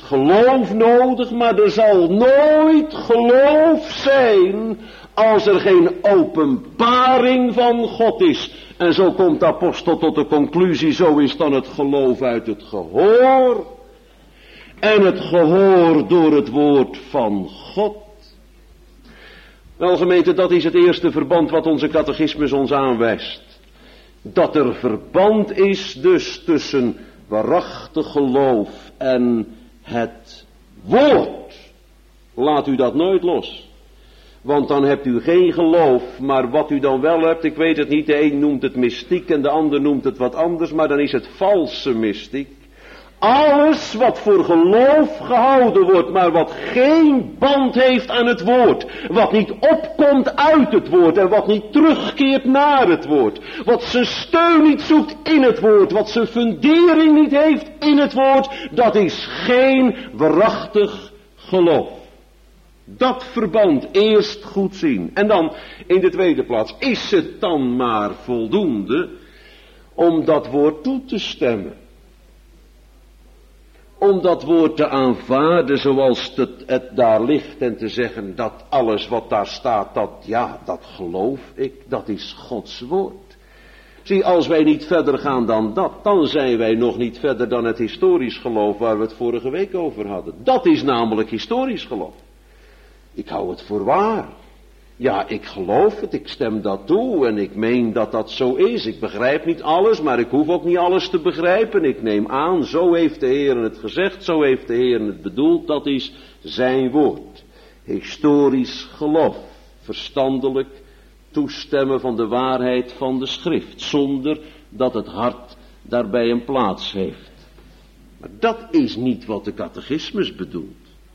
geloof nodig, maar er zal nooit geloof zijn als er geen openbaring van God is. En zo komt de apostel tot de conclusie, zo is dan het geloof uit het gehoor. En het gehoor door het woord van God. Wel gemeente, dat is het eerste verband wat onze catechismus ons aanwijst. Dat er verband is dus tussen waarachtig geloof en het woord. Laat u dat nooit los. Want dan hebt u geen geloof, maar wat u dan wel hebt, ik weet het niet, de een noemt het mystiek en de ander noemt het wat anders, maar dan is het valse mystiek. Alles wat voor geloof gehouden wordt, maar wat geen band heeft aan het woord, wat niet opkomt uit het woord en wat niet terugkeert naar het woord, wat zijn steun niet zoekt in het woord, wat zijn fundering niet heeft in het woord, dat is geen waarachtig geloof. Dat verband eerst goed zien. En dan in de tweede plaats, is het dan maar voldoende om dat woord toe te stemmen? Om dat woord te aanvaarden zoals het daar ligt en te zeggen dat alles wat daar staat, dat geloof ik, dat is Gods woord. Zie, als wij niet verder gaan dan dat, dan zijn wij nog niet verder dan het historisch geloof waar we het vorige week over hadden. Dat is namelijk historisch geloof. Ik hou het voor waar. Ja, ik geloof het, ik stem dat toe en ik meen dat dat zo is. Ik begrijp niet alles, maar ik hoef ook niet alles te begrijpen. Ik neem aan, zo heeft de Heer het gezegd, zo heeft de Heer het bedoeld. Dat is zijn woord. Historisch geloof, verstandelijk toestemmen van de waarheid van de schrift, zonder dat het hart daarbij een plaats heeft. Maar dat is niet wat de catechismus bedoelt.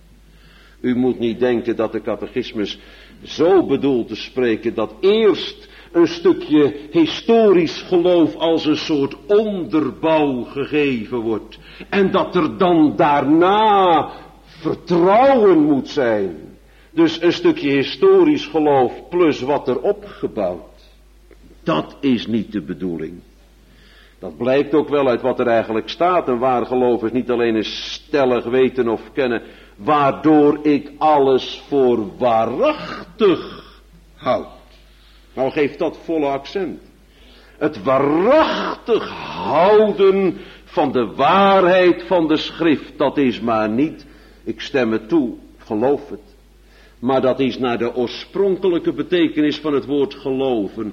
U moet niet denken dat de catechismus zo bedoelt te spreken dat eerst een stukje historisch geloof als een soort onderbouw gegeven wordt. En dat er dan daarna vertrouwen moet zijn. Dus een stukje historisch geloof plus wat erop gebouwd. Dat is niet de bedoeling. Dat blijkt ook wel uit wat er eigenlijk staat. En waar geloof is niet alleen een stellig weten of kennen, waardoor ik alles voor waarachtig houd. Nou, geef dat volle accent. Het waarachtig houden van de waarheid van de schrift, dat is maar niet, ik stem het toe, geloof het. Maar dat is naar de oorspronkelijke betekenis van het woord geloven.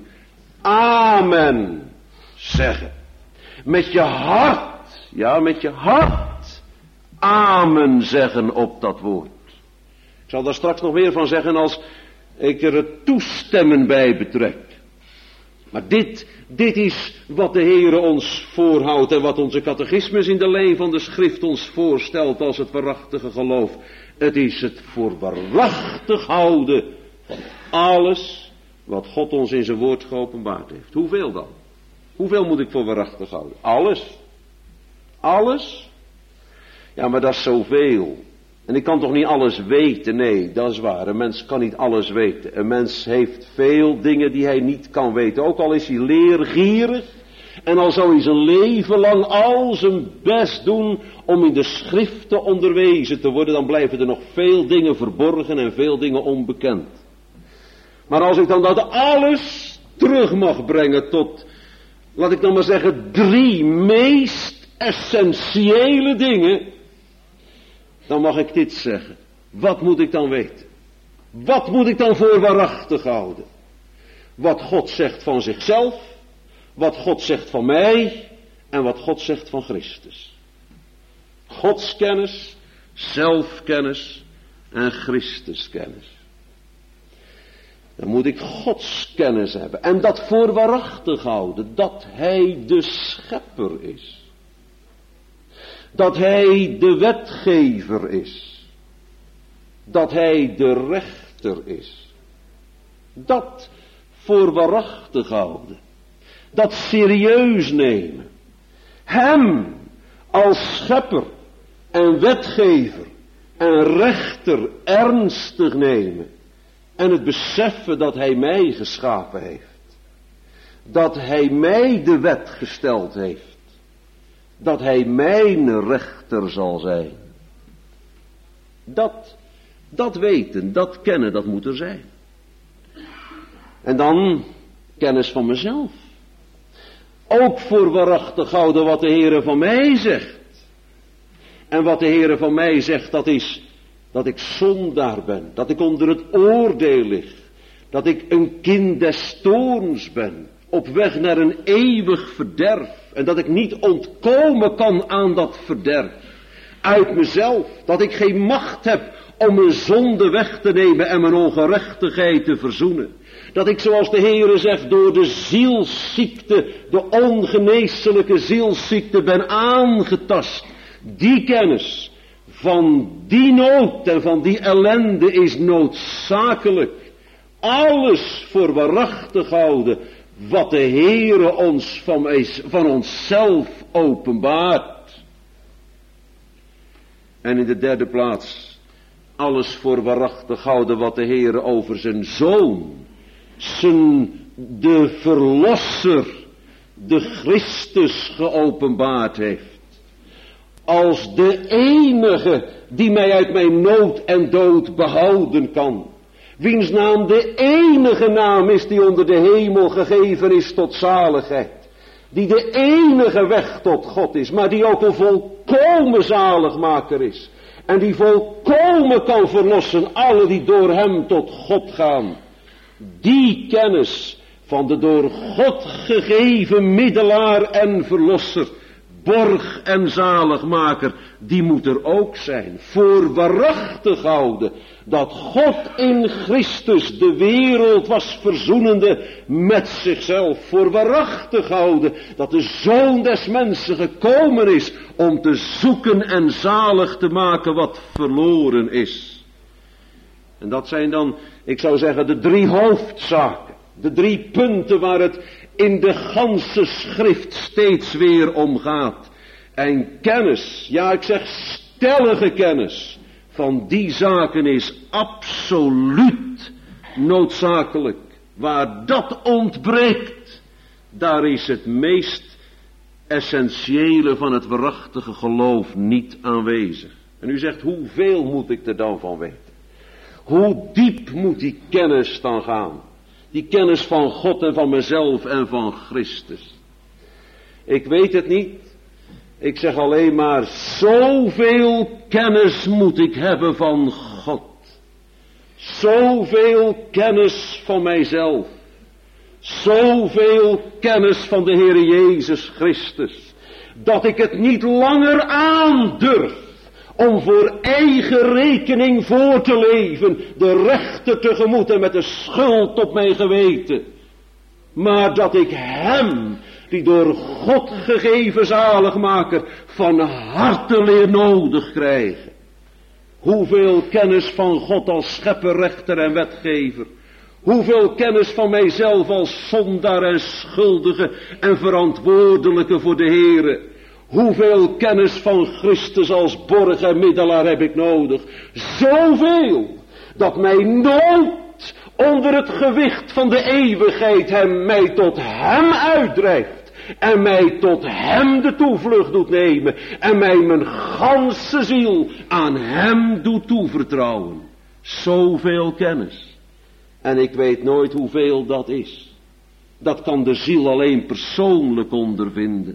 Amen zeggen. Met je hart, ja, met je hart, amen zeggen op dat woord. Ik zal daar straks nog meer van zeggen als ik er het toestemmen bij betrek. Maar dit is wat de Heere ons voorhoudt en wat onze catechismus in de lijn van de schrift ons voorstelt als het waarachtige geloof. Het is het voor waarachtig houden van alles wat God ons in zijn woord geopenbaard heeft. Hoeveel dan? Hoeveel moet ik voor waarachtig houden? Alles. Alles? Ja, maar dat is zoveel. En ik kan toch niet alles weten? Nee, dat is waar. Een mens kan niet alles weten. Een mens heeft veel dingen die hij niet kan weten. Ook al is hij leergierig. En al zou hij zijn leven lang al zijn best doen om in de schriften onderwezen te worden, dan blijven er nog veel dingen verborgen en veel dingen onbekend. Maar als ik dan dat alles terug mag brengen tot, laat ik dan maar zeggen, 3 meest essentiële dingen, dan mag ik dit zeggen. Wat moet ik dan weten? Wat moet ik dan voor waarachtig houden? Wat God zegt van zichzelf, wat God zegt van mij en wat God zegt van Christus. Godskennis, zelfkennis en Christuskennis. Dan moet ik Godskennis hebben en dat voor waarachtig houden, dat Hij de schepper is. Dat Hij de wetgever is. Dat Hij de rechter is. Dat voor waarachtig houden. Dat serieus nemen. Hem als schepper en wetgever en rechter ernstig nemen. En het beseffen dat Hij mij geschapen heeft. Dat Hij mij de wet gesteld heeft. Dat Hij mijn rechter zal zijn. Dat weten, dat kennen, dat moet er zijn. En dan kennis van mezelf. Ook voor waarachtig houden wat de Heere van mij zegt. En wat de Heere van mij zegt, dat is dat ik zondaar ben. Dat ik onder het oordeel lig. Dat ik een kind des toorns ben. Op weg naar een eeuwig verderf. En dat ik niet ontkomen kan aan dat verderf. Uit mezelf. Dat ik geen macht heb om mijn zonde weg te nemen en mijn ongerechtigheid te verzoenen. Dat ik, zoals de Heere zegt, door de zielsziekte, de ongeneeslijke zielsziekte ben aangetast. Die kennis van die nood en van die ellende is noodzakelijk. Alles voor waarachtig houden wat de Heere ons van onszelf openbaart. En in de derde plaats, alles voor waarachtig houden wat de Heere over zijn Zoon, de Verlosser, de Christus geopenbaard heeft. Als de enige die mij uit mijn nood en dood behouden kan. Wiens naam de enige naam is die onder de hemel gegeven is tot zaligheid. Die de enige weg tot God is, maar die ook een volkomen zaligmaker is. En die volkomen kan verlossen alle die door hem tot God gaan. Die kennis van de door God gegeven middelaar en verlosser, borg en zaligmaker, die moet er ook zijn. Voor waarachtig houden dat God in Christus de wereld was verzoenende met zichzelf. Voor waarachtig houden dat de Zoon des mensen gekomen is om te zoeken en zalig te maken wat verloren is. En dat zijn dan, ik zou zeggen, de 3 hoofdzaken. De 3 punten waar het in de ganse schrift steeds weer om gaat. En kennis, ja ik zeg stellige kennis van die zaken is absoluut noodzakelijk. Waar dat ontbreekt, daar is het meest essentiële van het waarachtige geloof niet aanwezig. En u zegt, hoeveel moet ik er dan van weten? Hoe diep moet die kennis dan gaan? Die kennis van God en van mezelf en van Christus. Ik weet het niet. Ik zeg alleen maar, zoveel kennis moet ik hebben van God. Zoveel kennis van mijzelf. Zoveel kennis van de Heer Jezus Christus. Dat ik het niet langer aandurf om voor eigen rekening voor te leven, de rechter tegemoet en met de schuld op mijn geweten. Maar dat ik hem, die door God gegeven zaligmaker, van harte leer nodig krijgen. Hoeveel kennis van God als schepper, rechter en wetgever. Hoeveel kennis van mijzelf als zondaar en schuldige en verantwoordelijke voor de Heere. Hoeveel kennis van Christus als borg en middelaar heb ik nodig? Zoveel, dat mijn nood onder het gewicht van de eeuwigheid mij tot hem uitdrijft. En mij tot hem de toevlucht doet nemen. En mij mijn ganse ziel aan hem doet toevertrouwen. Zoveel kennis. En ik weet nooit hoeveel dat is. Dat kan de ziel alleen persoonlijk ondervinden.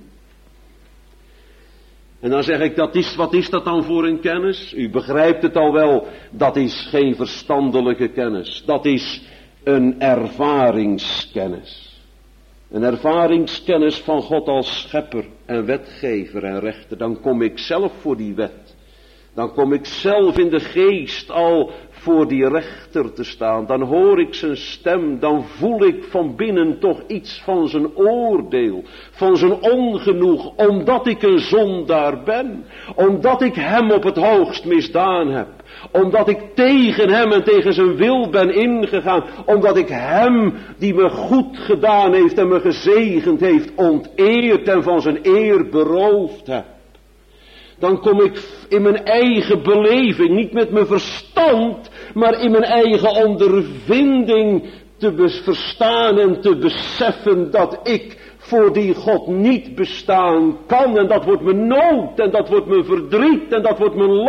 En dan zeg ik, wat is dat dan voor een kennis? U begrijpt het al wel, dat is geen verstandelijke kennis. Dat is een ervaringskennis. Een ervaringskennis van God als schepper en wetgever en rechter. Dan kom ik zelf voor die wet. Dan kom ik zelf in de geest al voor die rechter te staan. Dan hoor ik zijn stem. Dan voel ik van binnen toch iets van zijn oordeel. Van zijn ongenoeg. Omdat ik een zondaar ben. Omdat ik hem op het hoogst misdaan heb. Omdat ik tegen hem en tegen zijn wil ben ingegaan. Omdat ik hem die me goed gedaan heeft en me gezegend heeft onteerd en van zijn eer beroofd heb. Dan kom ik in mijn eigen beleving, niet met mijn verstand, maar in mijn eigen ondervinding te verstaan en te beseffen dat ik voor die God niet bestaan kan. En dat wordt mijn nood en dat wordt mijn verdriet en dat wordt mijn last.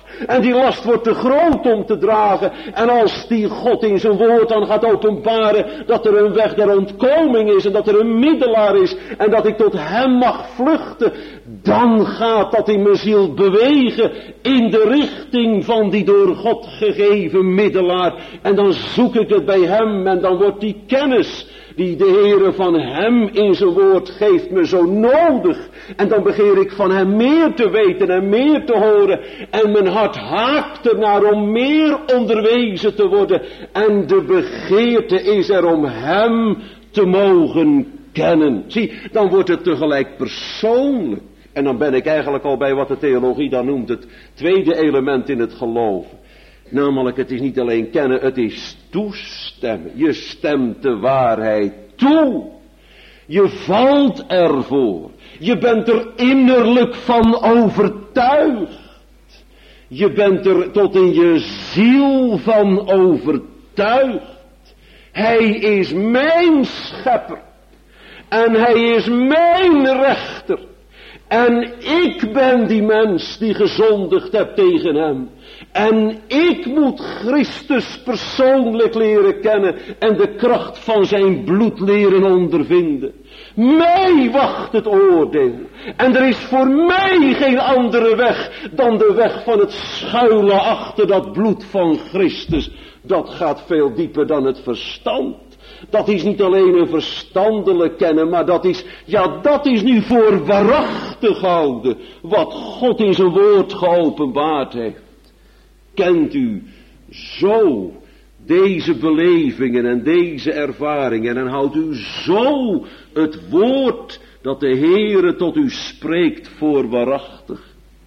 En die last wordt te groot om te dragen. En als die God in zijn woord dan gaat openbaren dat er een weg der ontkoming is en dat er een middelaar is en dat ik tot hem mag vluchten, dan gaat dat in mijn ziel bewegen in de richting van die door God gegeven middelaar. En dan zoek ik het bij hem en dan wordt die kennis die de Heere van hem in zijn woord geeft me zo nodig. En dan begeer ik van hem meer te weten en meer te horen. En mijn hart haakt ernaar om meer onderwezen te worden. En de begeerte is er om hem te mogen kennen. Zie, dan wordt het tegelijk persoonlijk. En dan ben ik eigenlijk al bij wat de theologie dan noemt het tweede element in het geloven. Namelijk, het is niet alleen kennen, het is toestemmen. Je stemt de waarheid toe. Je valt ervoor. Je bent er innerlijk van overtuigd. Je bent er tot in je ziel van overtuigd. Hij is mijn schepper. En hij is mijn rechter. En ik ben die mens die gezondigd heb tegen hem. En ik moet Christus persoonlijk leren kennen en de kracht van zijn bloed leren ondervinden. Mij wacht het oordeel. En er is voor mij geen andere weg dan de weg van het schuilen achter dat bloed van Christus. Dat gaat veel dieper dan het verstand. Dat is niet alleen een verstandelijk kennen, maar dat is nu voor waarachtig houden wat God in zijn woord geopenbaard heeft. Kent u zo deze belevingen en deze ervaringen en houdt u zo het woord dat de Heere tot u spreekt voor waarachtig.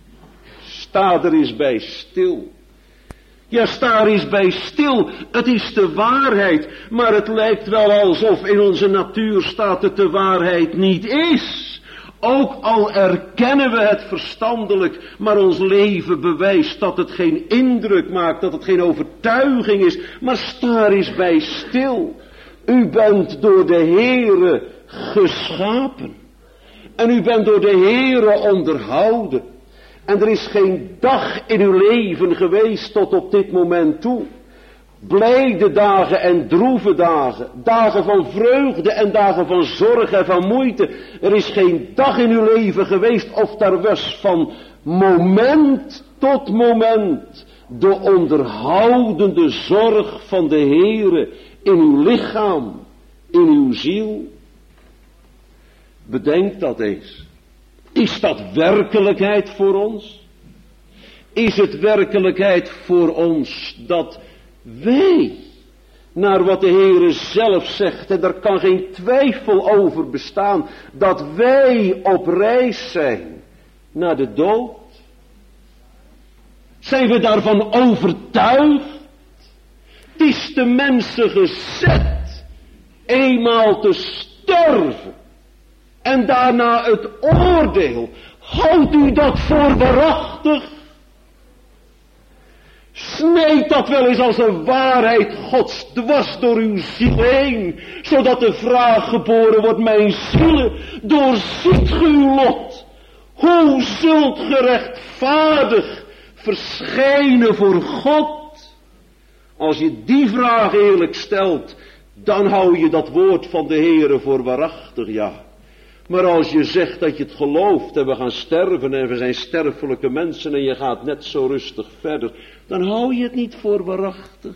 Sta er eens bij stil. Ja, sta er eens bij stil. Het is de waarheid, maar het lijkt wel alsof in onze natuur staat het de waarheid niet is. Ook al erkennen we het verstandelijk, maar ons leven bewijst dat het geen indruk maakt, dat het geen overtuiging is. Maar sta er eens bij stil. U bent door de Heere geschapen. En u bent door de Heere onderhouden. En er is geen dag in uw leven geweest tot op dit moment toe. Blijde dagen en droeve dagen. Dagen van vreugde en dagen van zorg en van moeite. Er is geen dag in uw leven geweest of daar was van moment tot moment de onderhoudende zorg van de Heere in uw lichaam, in uw ziel. Bedenk dat eens. Is dat werkelijkheid voor ons? Is het werkelijkheid voor ons dat wij, naar wat de Heere zelf zegt, en daar kan geen twijfel over bestaan, dat wij op reis zijn naar de dood? Zijn we daarvan overtuigd? Het is de mensen gezet eenmaal te sterven. En daarna het oordeel. Houdt u dat voor waarachtig? Sneed dat wel eens als een waarheid Gods dwars door uw ziel heen. Zodat de vraag geboren wordt, mijn zielen, doorziet ge uw lot. Hoe zult ge rechtvaardig verschijnen voor God? Als je die vraag eerlijk stelt, dan hou je dat woord van de Heere voor waarachtig, ja. Maar als je zegt dat je het gelooft en we gaan sterven en we zijn sterfelijke mensen en je gaat net zo rustig verder, dan hou je het niet voor waarachtig.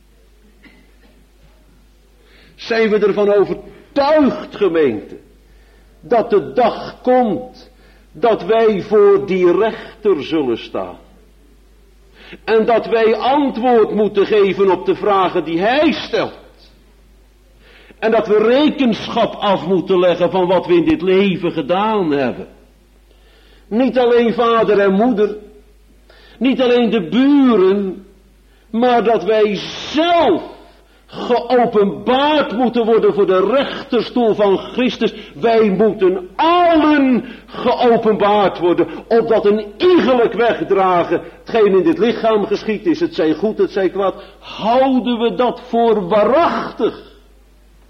Zijn we ervan overtuigd, gemeente, dat de dag komt dat wij voor die rechter zullen staan. En dat wij antwoord moeten geven op de vragen die hij stelt. En dat we rekenschap af moeten leggen van wat we in dit leven gedaan hebben. Niet alleen vader en moeder. Niet alleen de buren. Maar dat wij zelf geopenbaard moeten worden voor de rechterstoel van Christus. Wij moeten allen geopenbaard worden. Opdat een iegelijk wegdragen. Hetgeen in dit lichaam geschied is. Het zij goed, het zij kwaad. Houden we dat voor waarachtig.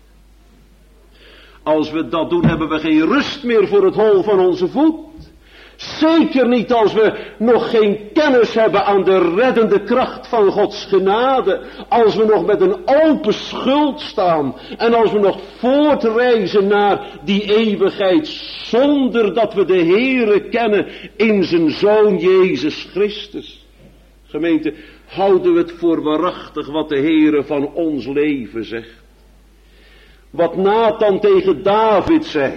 Als we dat doen, hebben we geen rust meer voor het hol van onze voet. Zeker niet als we nog geen kennis hebben aan de reddende kracht van Gods genade. Als we nog met een open schuld staan. En als we nog voortreizen naar die eeuwigheid. Zonder dat we de Heere kennen in zijn Zoon Jezus Christus. Gemeente, houden we het voor waarachtig wat de Heere van ons leven zegt. Wat Nathan tegen David zei.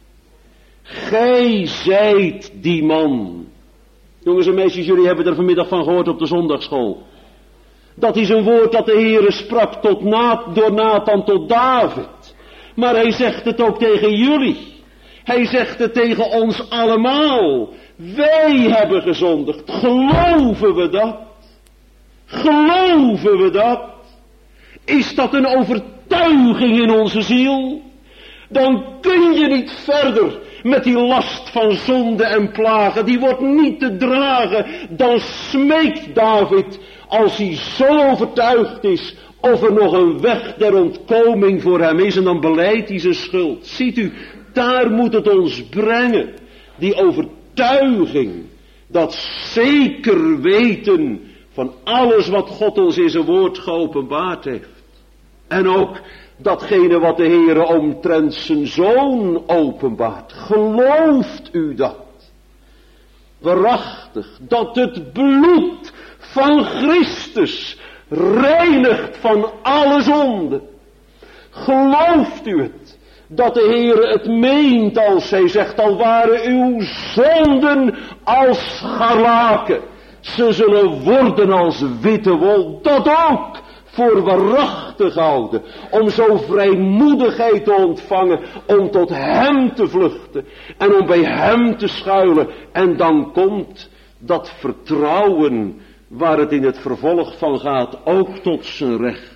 Gij zijt die man. Jongens en meisjes, jullie hebben er vanmiddag van gehoord op de zondagschool. Dat is een woord dat de Heere sprak door Nathan tot David. Maar hij zegt het ook tegen jullie. Hij zegt het tegen ons allemaal. Wij hebben gezondigd. Geloven we dat? Geloven we dat? Is dat een overtuiging in onze ziel? Dan kun je niet verder met die last van zonde en plagen. Die wordt niet te dragen. Dan smeekt David, als hij zo overtuigd is, of er nog een weg der ontkoming voor hem is. En dan belijdt hij zijn schuld. Ziet u, daar moet het ons brengen. Die overtuiging. Dat zeker weten van alles wat God ons in zijn woord geopenbaard heeft. En ook datgene wat de Heere omtrent zijn Zoon openbaart. Gelooft u dat? Waarachtig, dat het bloed van Christus reinigt van alle zonde. Gelooft u het? Dat de Heere het meent als hij zegt, al waren uw zonden als scharlaken. Ze zullen worden als witte wol. Dat ook voor waarachtig houden. Om zo vrijmoedigheid te ontvangen. Om tot hem te vluchten. En om bij hem te schuilen. En dan komt dat vertrouwen waar het in het vervolg van gaat ook tot zijn recht.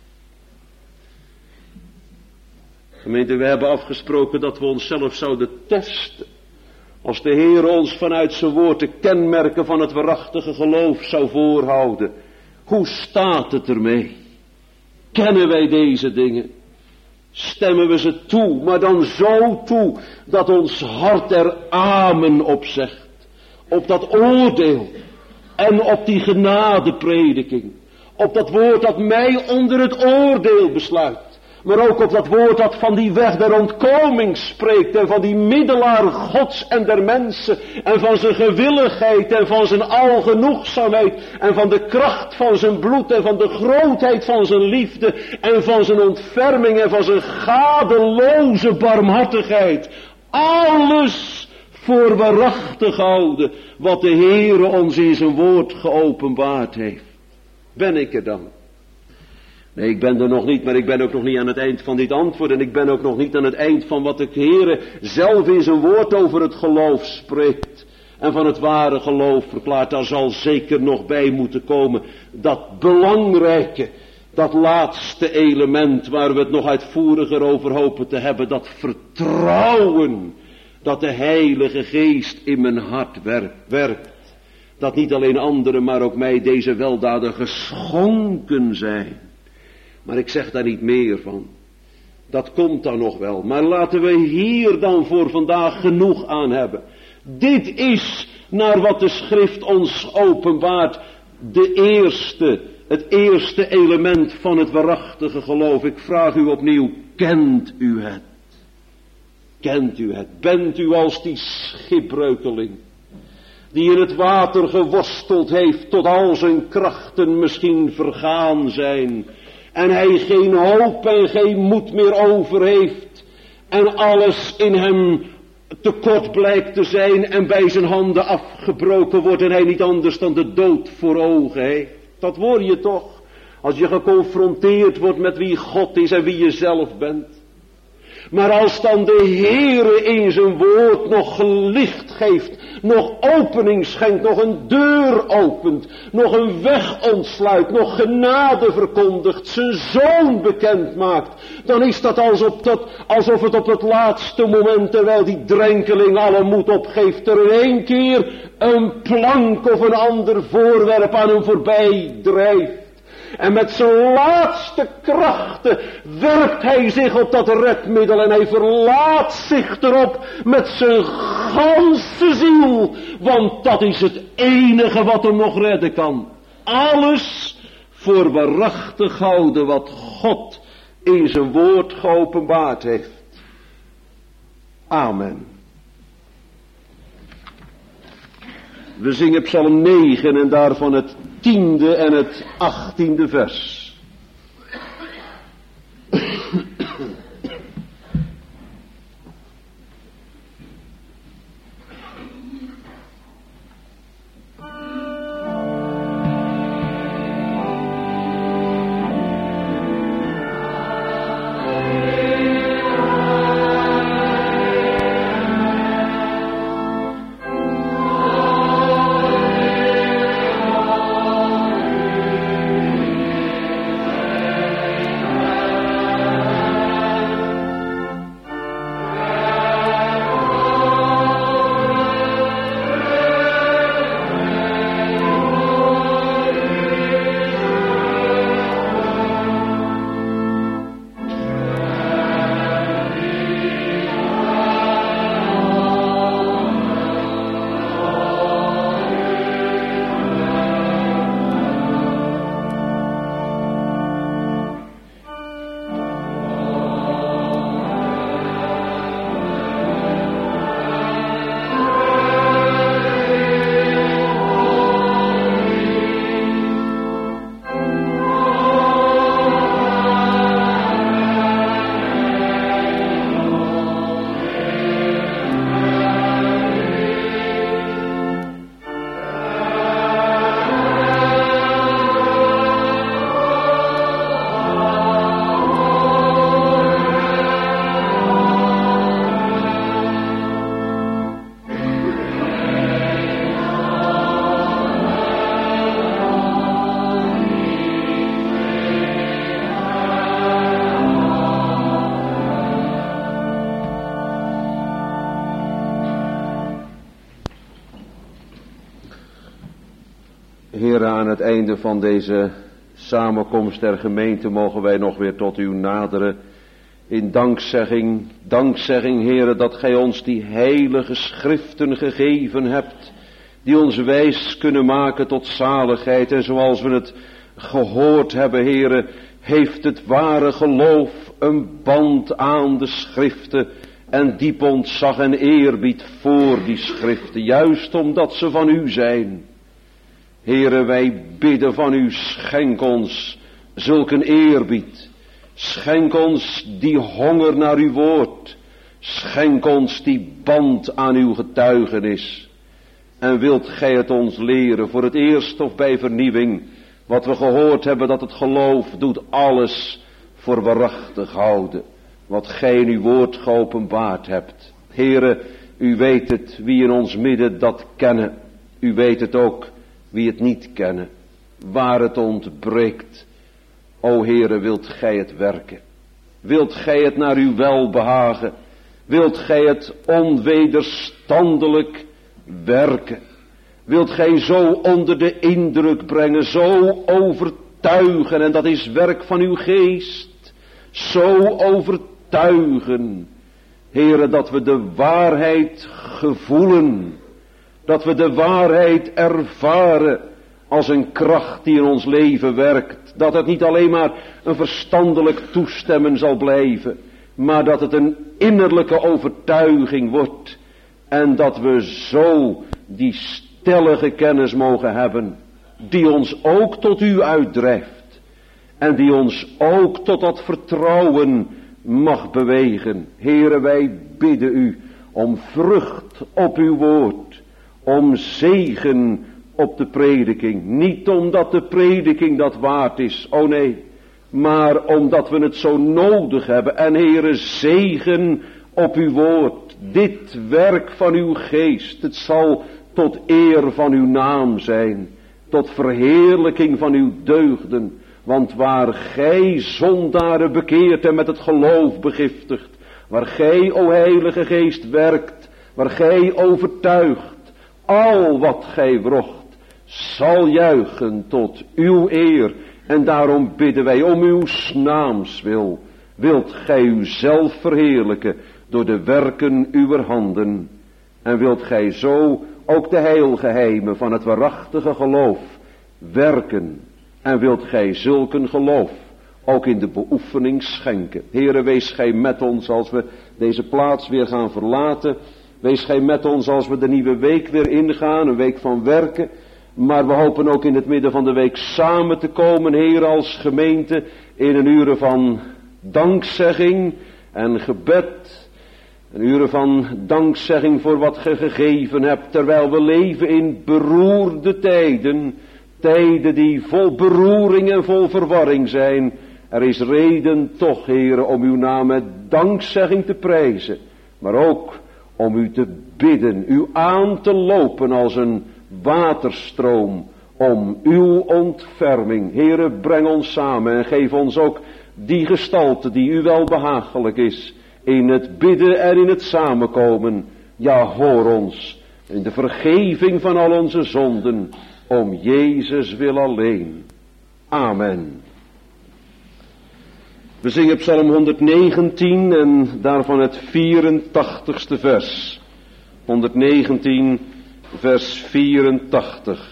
Gemeente, we hebben afgesproken dat we onszelf zouden testen. Als de Heer ons vanuit zijn woord de kenmerken van het waarachtige geloof zou voorhouden. Hoe staat het ermee? Kennen wij deze dingen? Stemmen we ze toe, maar dan zo toe dat ons hart er amen op zegt. Op dat oordeel en op die genadeprediking. Op dat woord dat mij onder het oordeel besluit. Maar ook op dat woord dat van die weg der ontkoming spreekt. En van die middelaar Gods en der mensen. En van zijn gewilligheid en van zijn algenoegzaamheid. En van de kracht van zijn bloed en van de grootheid van zijn liefde. En van zijn ontferming en van zijn gadeloze barmhartigheid. Alles voor waarachtig houden wat de Heere ons in zijn woord geopenbaard heeft. Ben ik er dan? Nee, ik ben er nog niet, maar ik ben ook nog niet aan het eind van dit antwoord. En ik ben ook nog niet aan het eind van wat de Heere zelf in zijn woord over het geloof spreekt. En van het ware geloof verklaart. Daar zal zeker nog bij moeten komen. Dat belangrijke, dat laatste element waar we het nog uitvoeriger over hopen te hebben. Dat vertrouwen dat de Heilige Geest in mijn hart werkt. Dat niet alleen anderen, maar ook mij deze weldaden geschonken zijn. Maar ik zeg daar niet meer van. Dat komt dan nog wel. Maar laten we hier dan voor vandaag genoeg aan hebben. Dit is naar wat de schrift ons openbaart. Het eerste element van het waarachtige geloof. Ik vraag u opnieuw, kent u het? Kent u het? Bent u als die schipbreukeling die in het water geworsteld heeft tot al zijn krachten misschien vergaan zijn. En hij geen hoop en geen moed meer over heeft. En alles in hem tekort blijkt te zijn en bij zijn handen afgebroken wordt. En hij niet anders dan de dood voor ogen heeft. Dat word je toch. Als je geconfronteerd wordt met wie God is en wie je zelf bent. Maar als dan de Heere in zijn woord nog licht geeft, nog opening schenkt, nog een deur opent, nog een weg ontsluit, nog genade verkondigt, zijn Zoon bekend maakt, dan is dat alsof het op het laatste moment, terwijl die drenkeling alle moed opgeeft, er in één keer een plank of een ander voorwerp aan hem voorbij drijft. En met zijn laatste krachten werpt hij zich op dat redmiddel en hij verlaat zich erop met zijn ganse ziel. Want dat is het enige wat hem nog redden kan. Alles voor waarachtig houden wat God in zijn woord geopenbaard heeft. Amen. We zingen Psalm 9 en daarvan het 10e en het 18e vers. Heere, aan het einde van deze samenkomst der gemeente mogen wij nog weer tot u naderen in dankzegging. Dankzegging, Heere, dat gij ons die heilige schriften gegeven hebt, die ons wijs kunnen maken tot zaligheid. En zoals we het gehoord hebben, Heere, heeft het ware geloof een band aan de schriften en diep ontzag en eerbied voor die schriften, juist omdat ze van u zijn. Heere, wij bidden van u, schenk ons zulke eerbied. Schenk ons die honger naar uw woord. Schenk ons die band aan uw getuigenis. En wilt gij het ons leren, voor het eerst of bij vernieuwing, wat we gehoord hebben, dat het geloof doet alles voor waarachtig houden, wat gij in uw woord geopenbaard hebt. Heere, u weet het, wie in ons midden dat kennen. U weet het ook, wie het niet kennen, waar het ontbreekt. O Heere, wilt gij het werken? Wilt gij het naar uw welbehagen? Wilt gij het onwederstandelijk werken? Wilt gij zo onder de indruk brengen, zo overtuigen, en dat is werk van uw geest, zo overtuigen, Heere, dat we de waarheid gevoelen, dat we de waarheid ervaren als een kracht die in ons leven werkt. Dat het niet alleen maar een verstandelijk toestemmen zal blijven, maar dat het een innerlijke overtuiging wordt. En dat we zo die stellige kennis mogen hebben, die ons ook tot u uitdrijft. En die ons ook tot dat vertrouwen mag bewegen. Heere, wij bidden u om vrucht op uw woord. Om zegen op de prediking. Niet omdat de prediking dat waard is, oh nee. Maar omdat we het zo nodig hebben. En Heere, zegen op uw woord. Dit werk van uw geest. Het zal tot eer van uw naam zijn. Tot verheerlijking van uw deugden. Want waar gij zondaren bekeert en met het geloof begiftigt. Waar gij, o Heilige Geest, werkt. Waar gij overtuigt. Al wat gij wrocht zal juichen tot uw eer En daarom bidden wij om uw naams wil. Wilt gij uzelf verheerlijken door de werken uwer handen. En wilt gij zo ook de heilgeheimen van het waarachtige geloof werken. En wilt gij zulken geloof ook in de beoefening schenken. Heere, wees gij met ons als we deze plaats weer gaan verlaten. Wees gij met ons als we de nieuwe week weer ingaan, een week van werken. Maar we hopen ook in het midden van de week samen te komen, Heer, als gemeente, in een uren van dankzegging en gebed. Een uren van dankzegging voor wat ge gegeven hebt, terwijl we leven in beroerde tijden. Tijden die vol beroering en vol verwarring zijn. Er is reden toch, Heere, om uw naam met dankzegging te prijzen. Maar ook om u te bidden, u aan te lopen als een waterstroom om uw ontferming. Heere, breng ons samen en geef ons ook die gestalte die u wel behagelijk is. In het bidden en in het samenkomen. Ja, hoor ons in de vergeving van al onze zonden. Om Jezus wil alleen. Amen. We zingen Psalm 119 en daarvan het 84ste vers. 119 vers 84.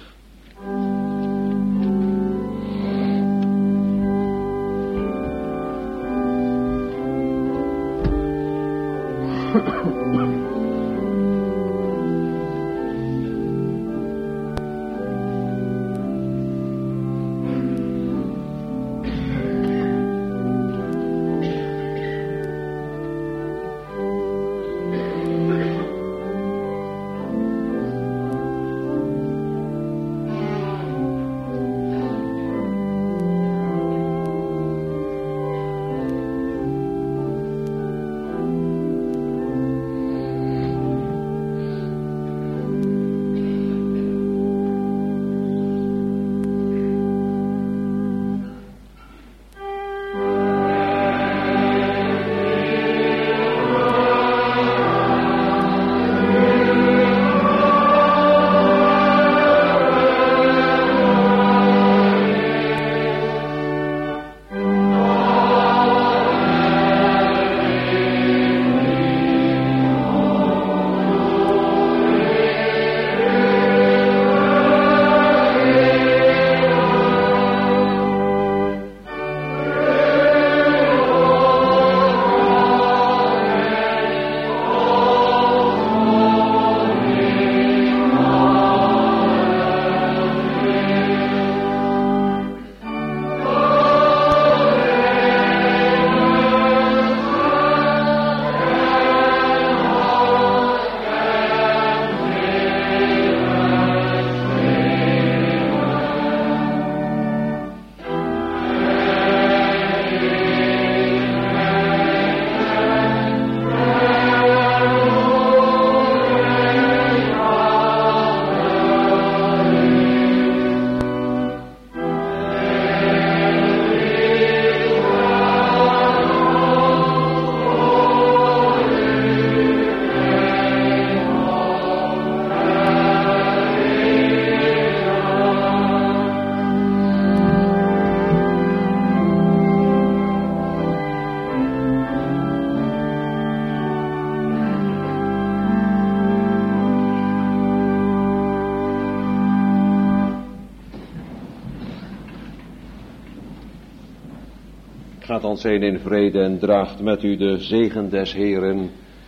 Gaat ons heen in vrede en draagt met u de zegen des Heeren.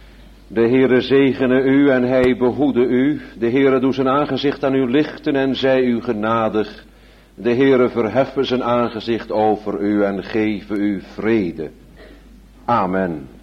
De Heere zegene u en hij behoede u. De Heere doe zijn aangezicht aan u lichten en zij u genadig. De Heere verheffen zijn aangezicht over u en geven u vrede. Amen.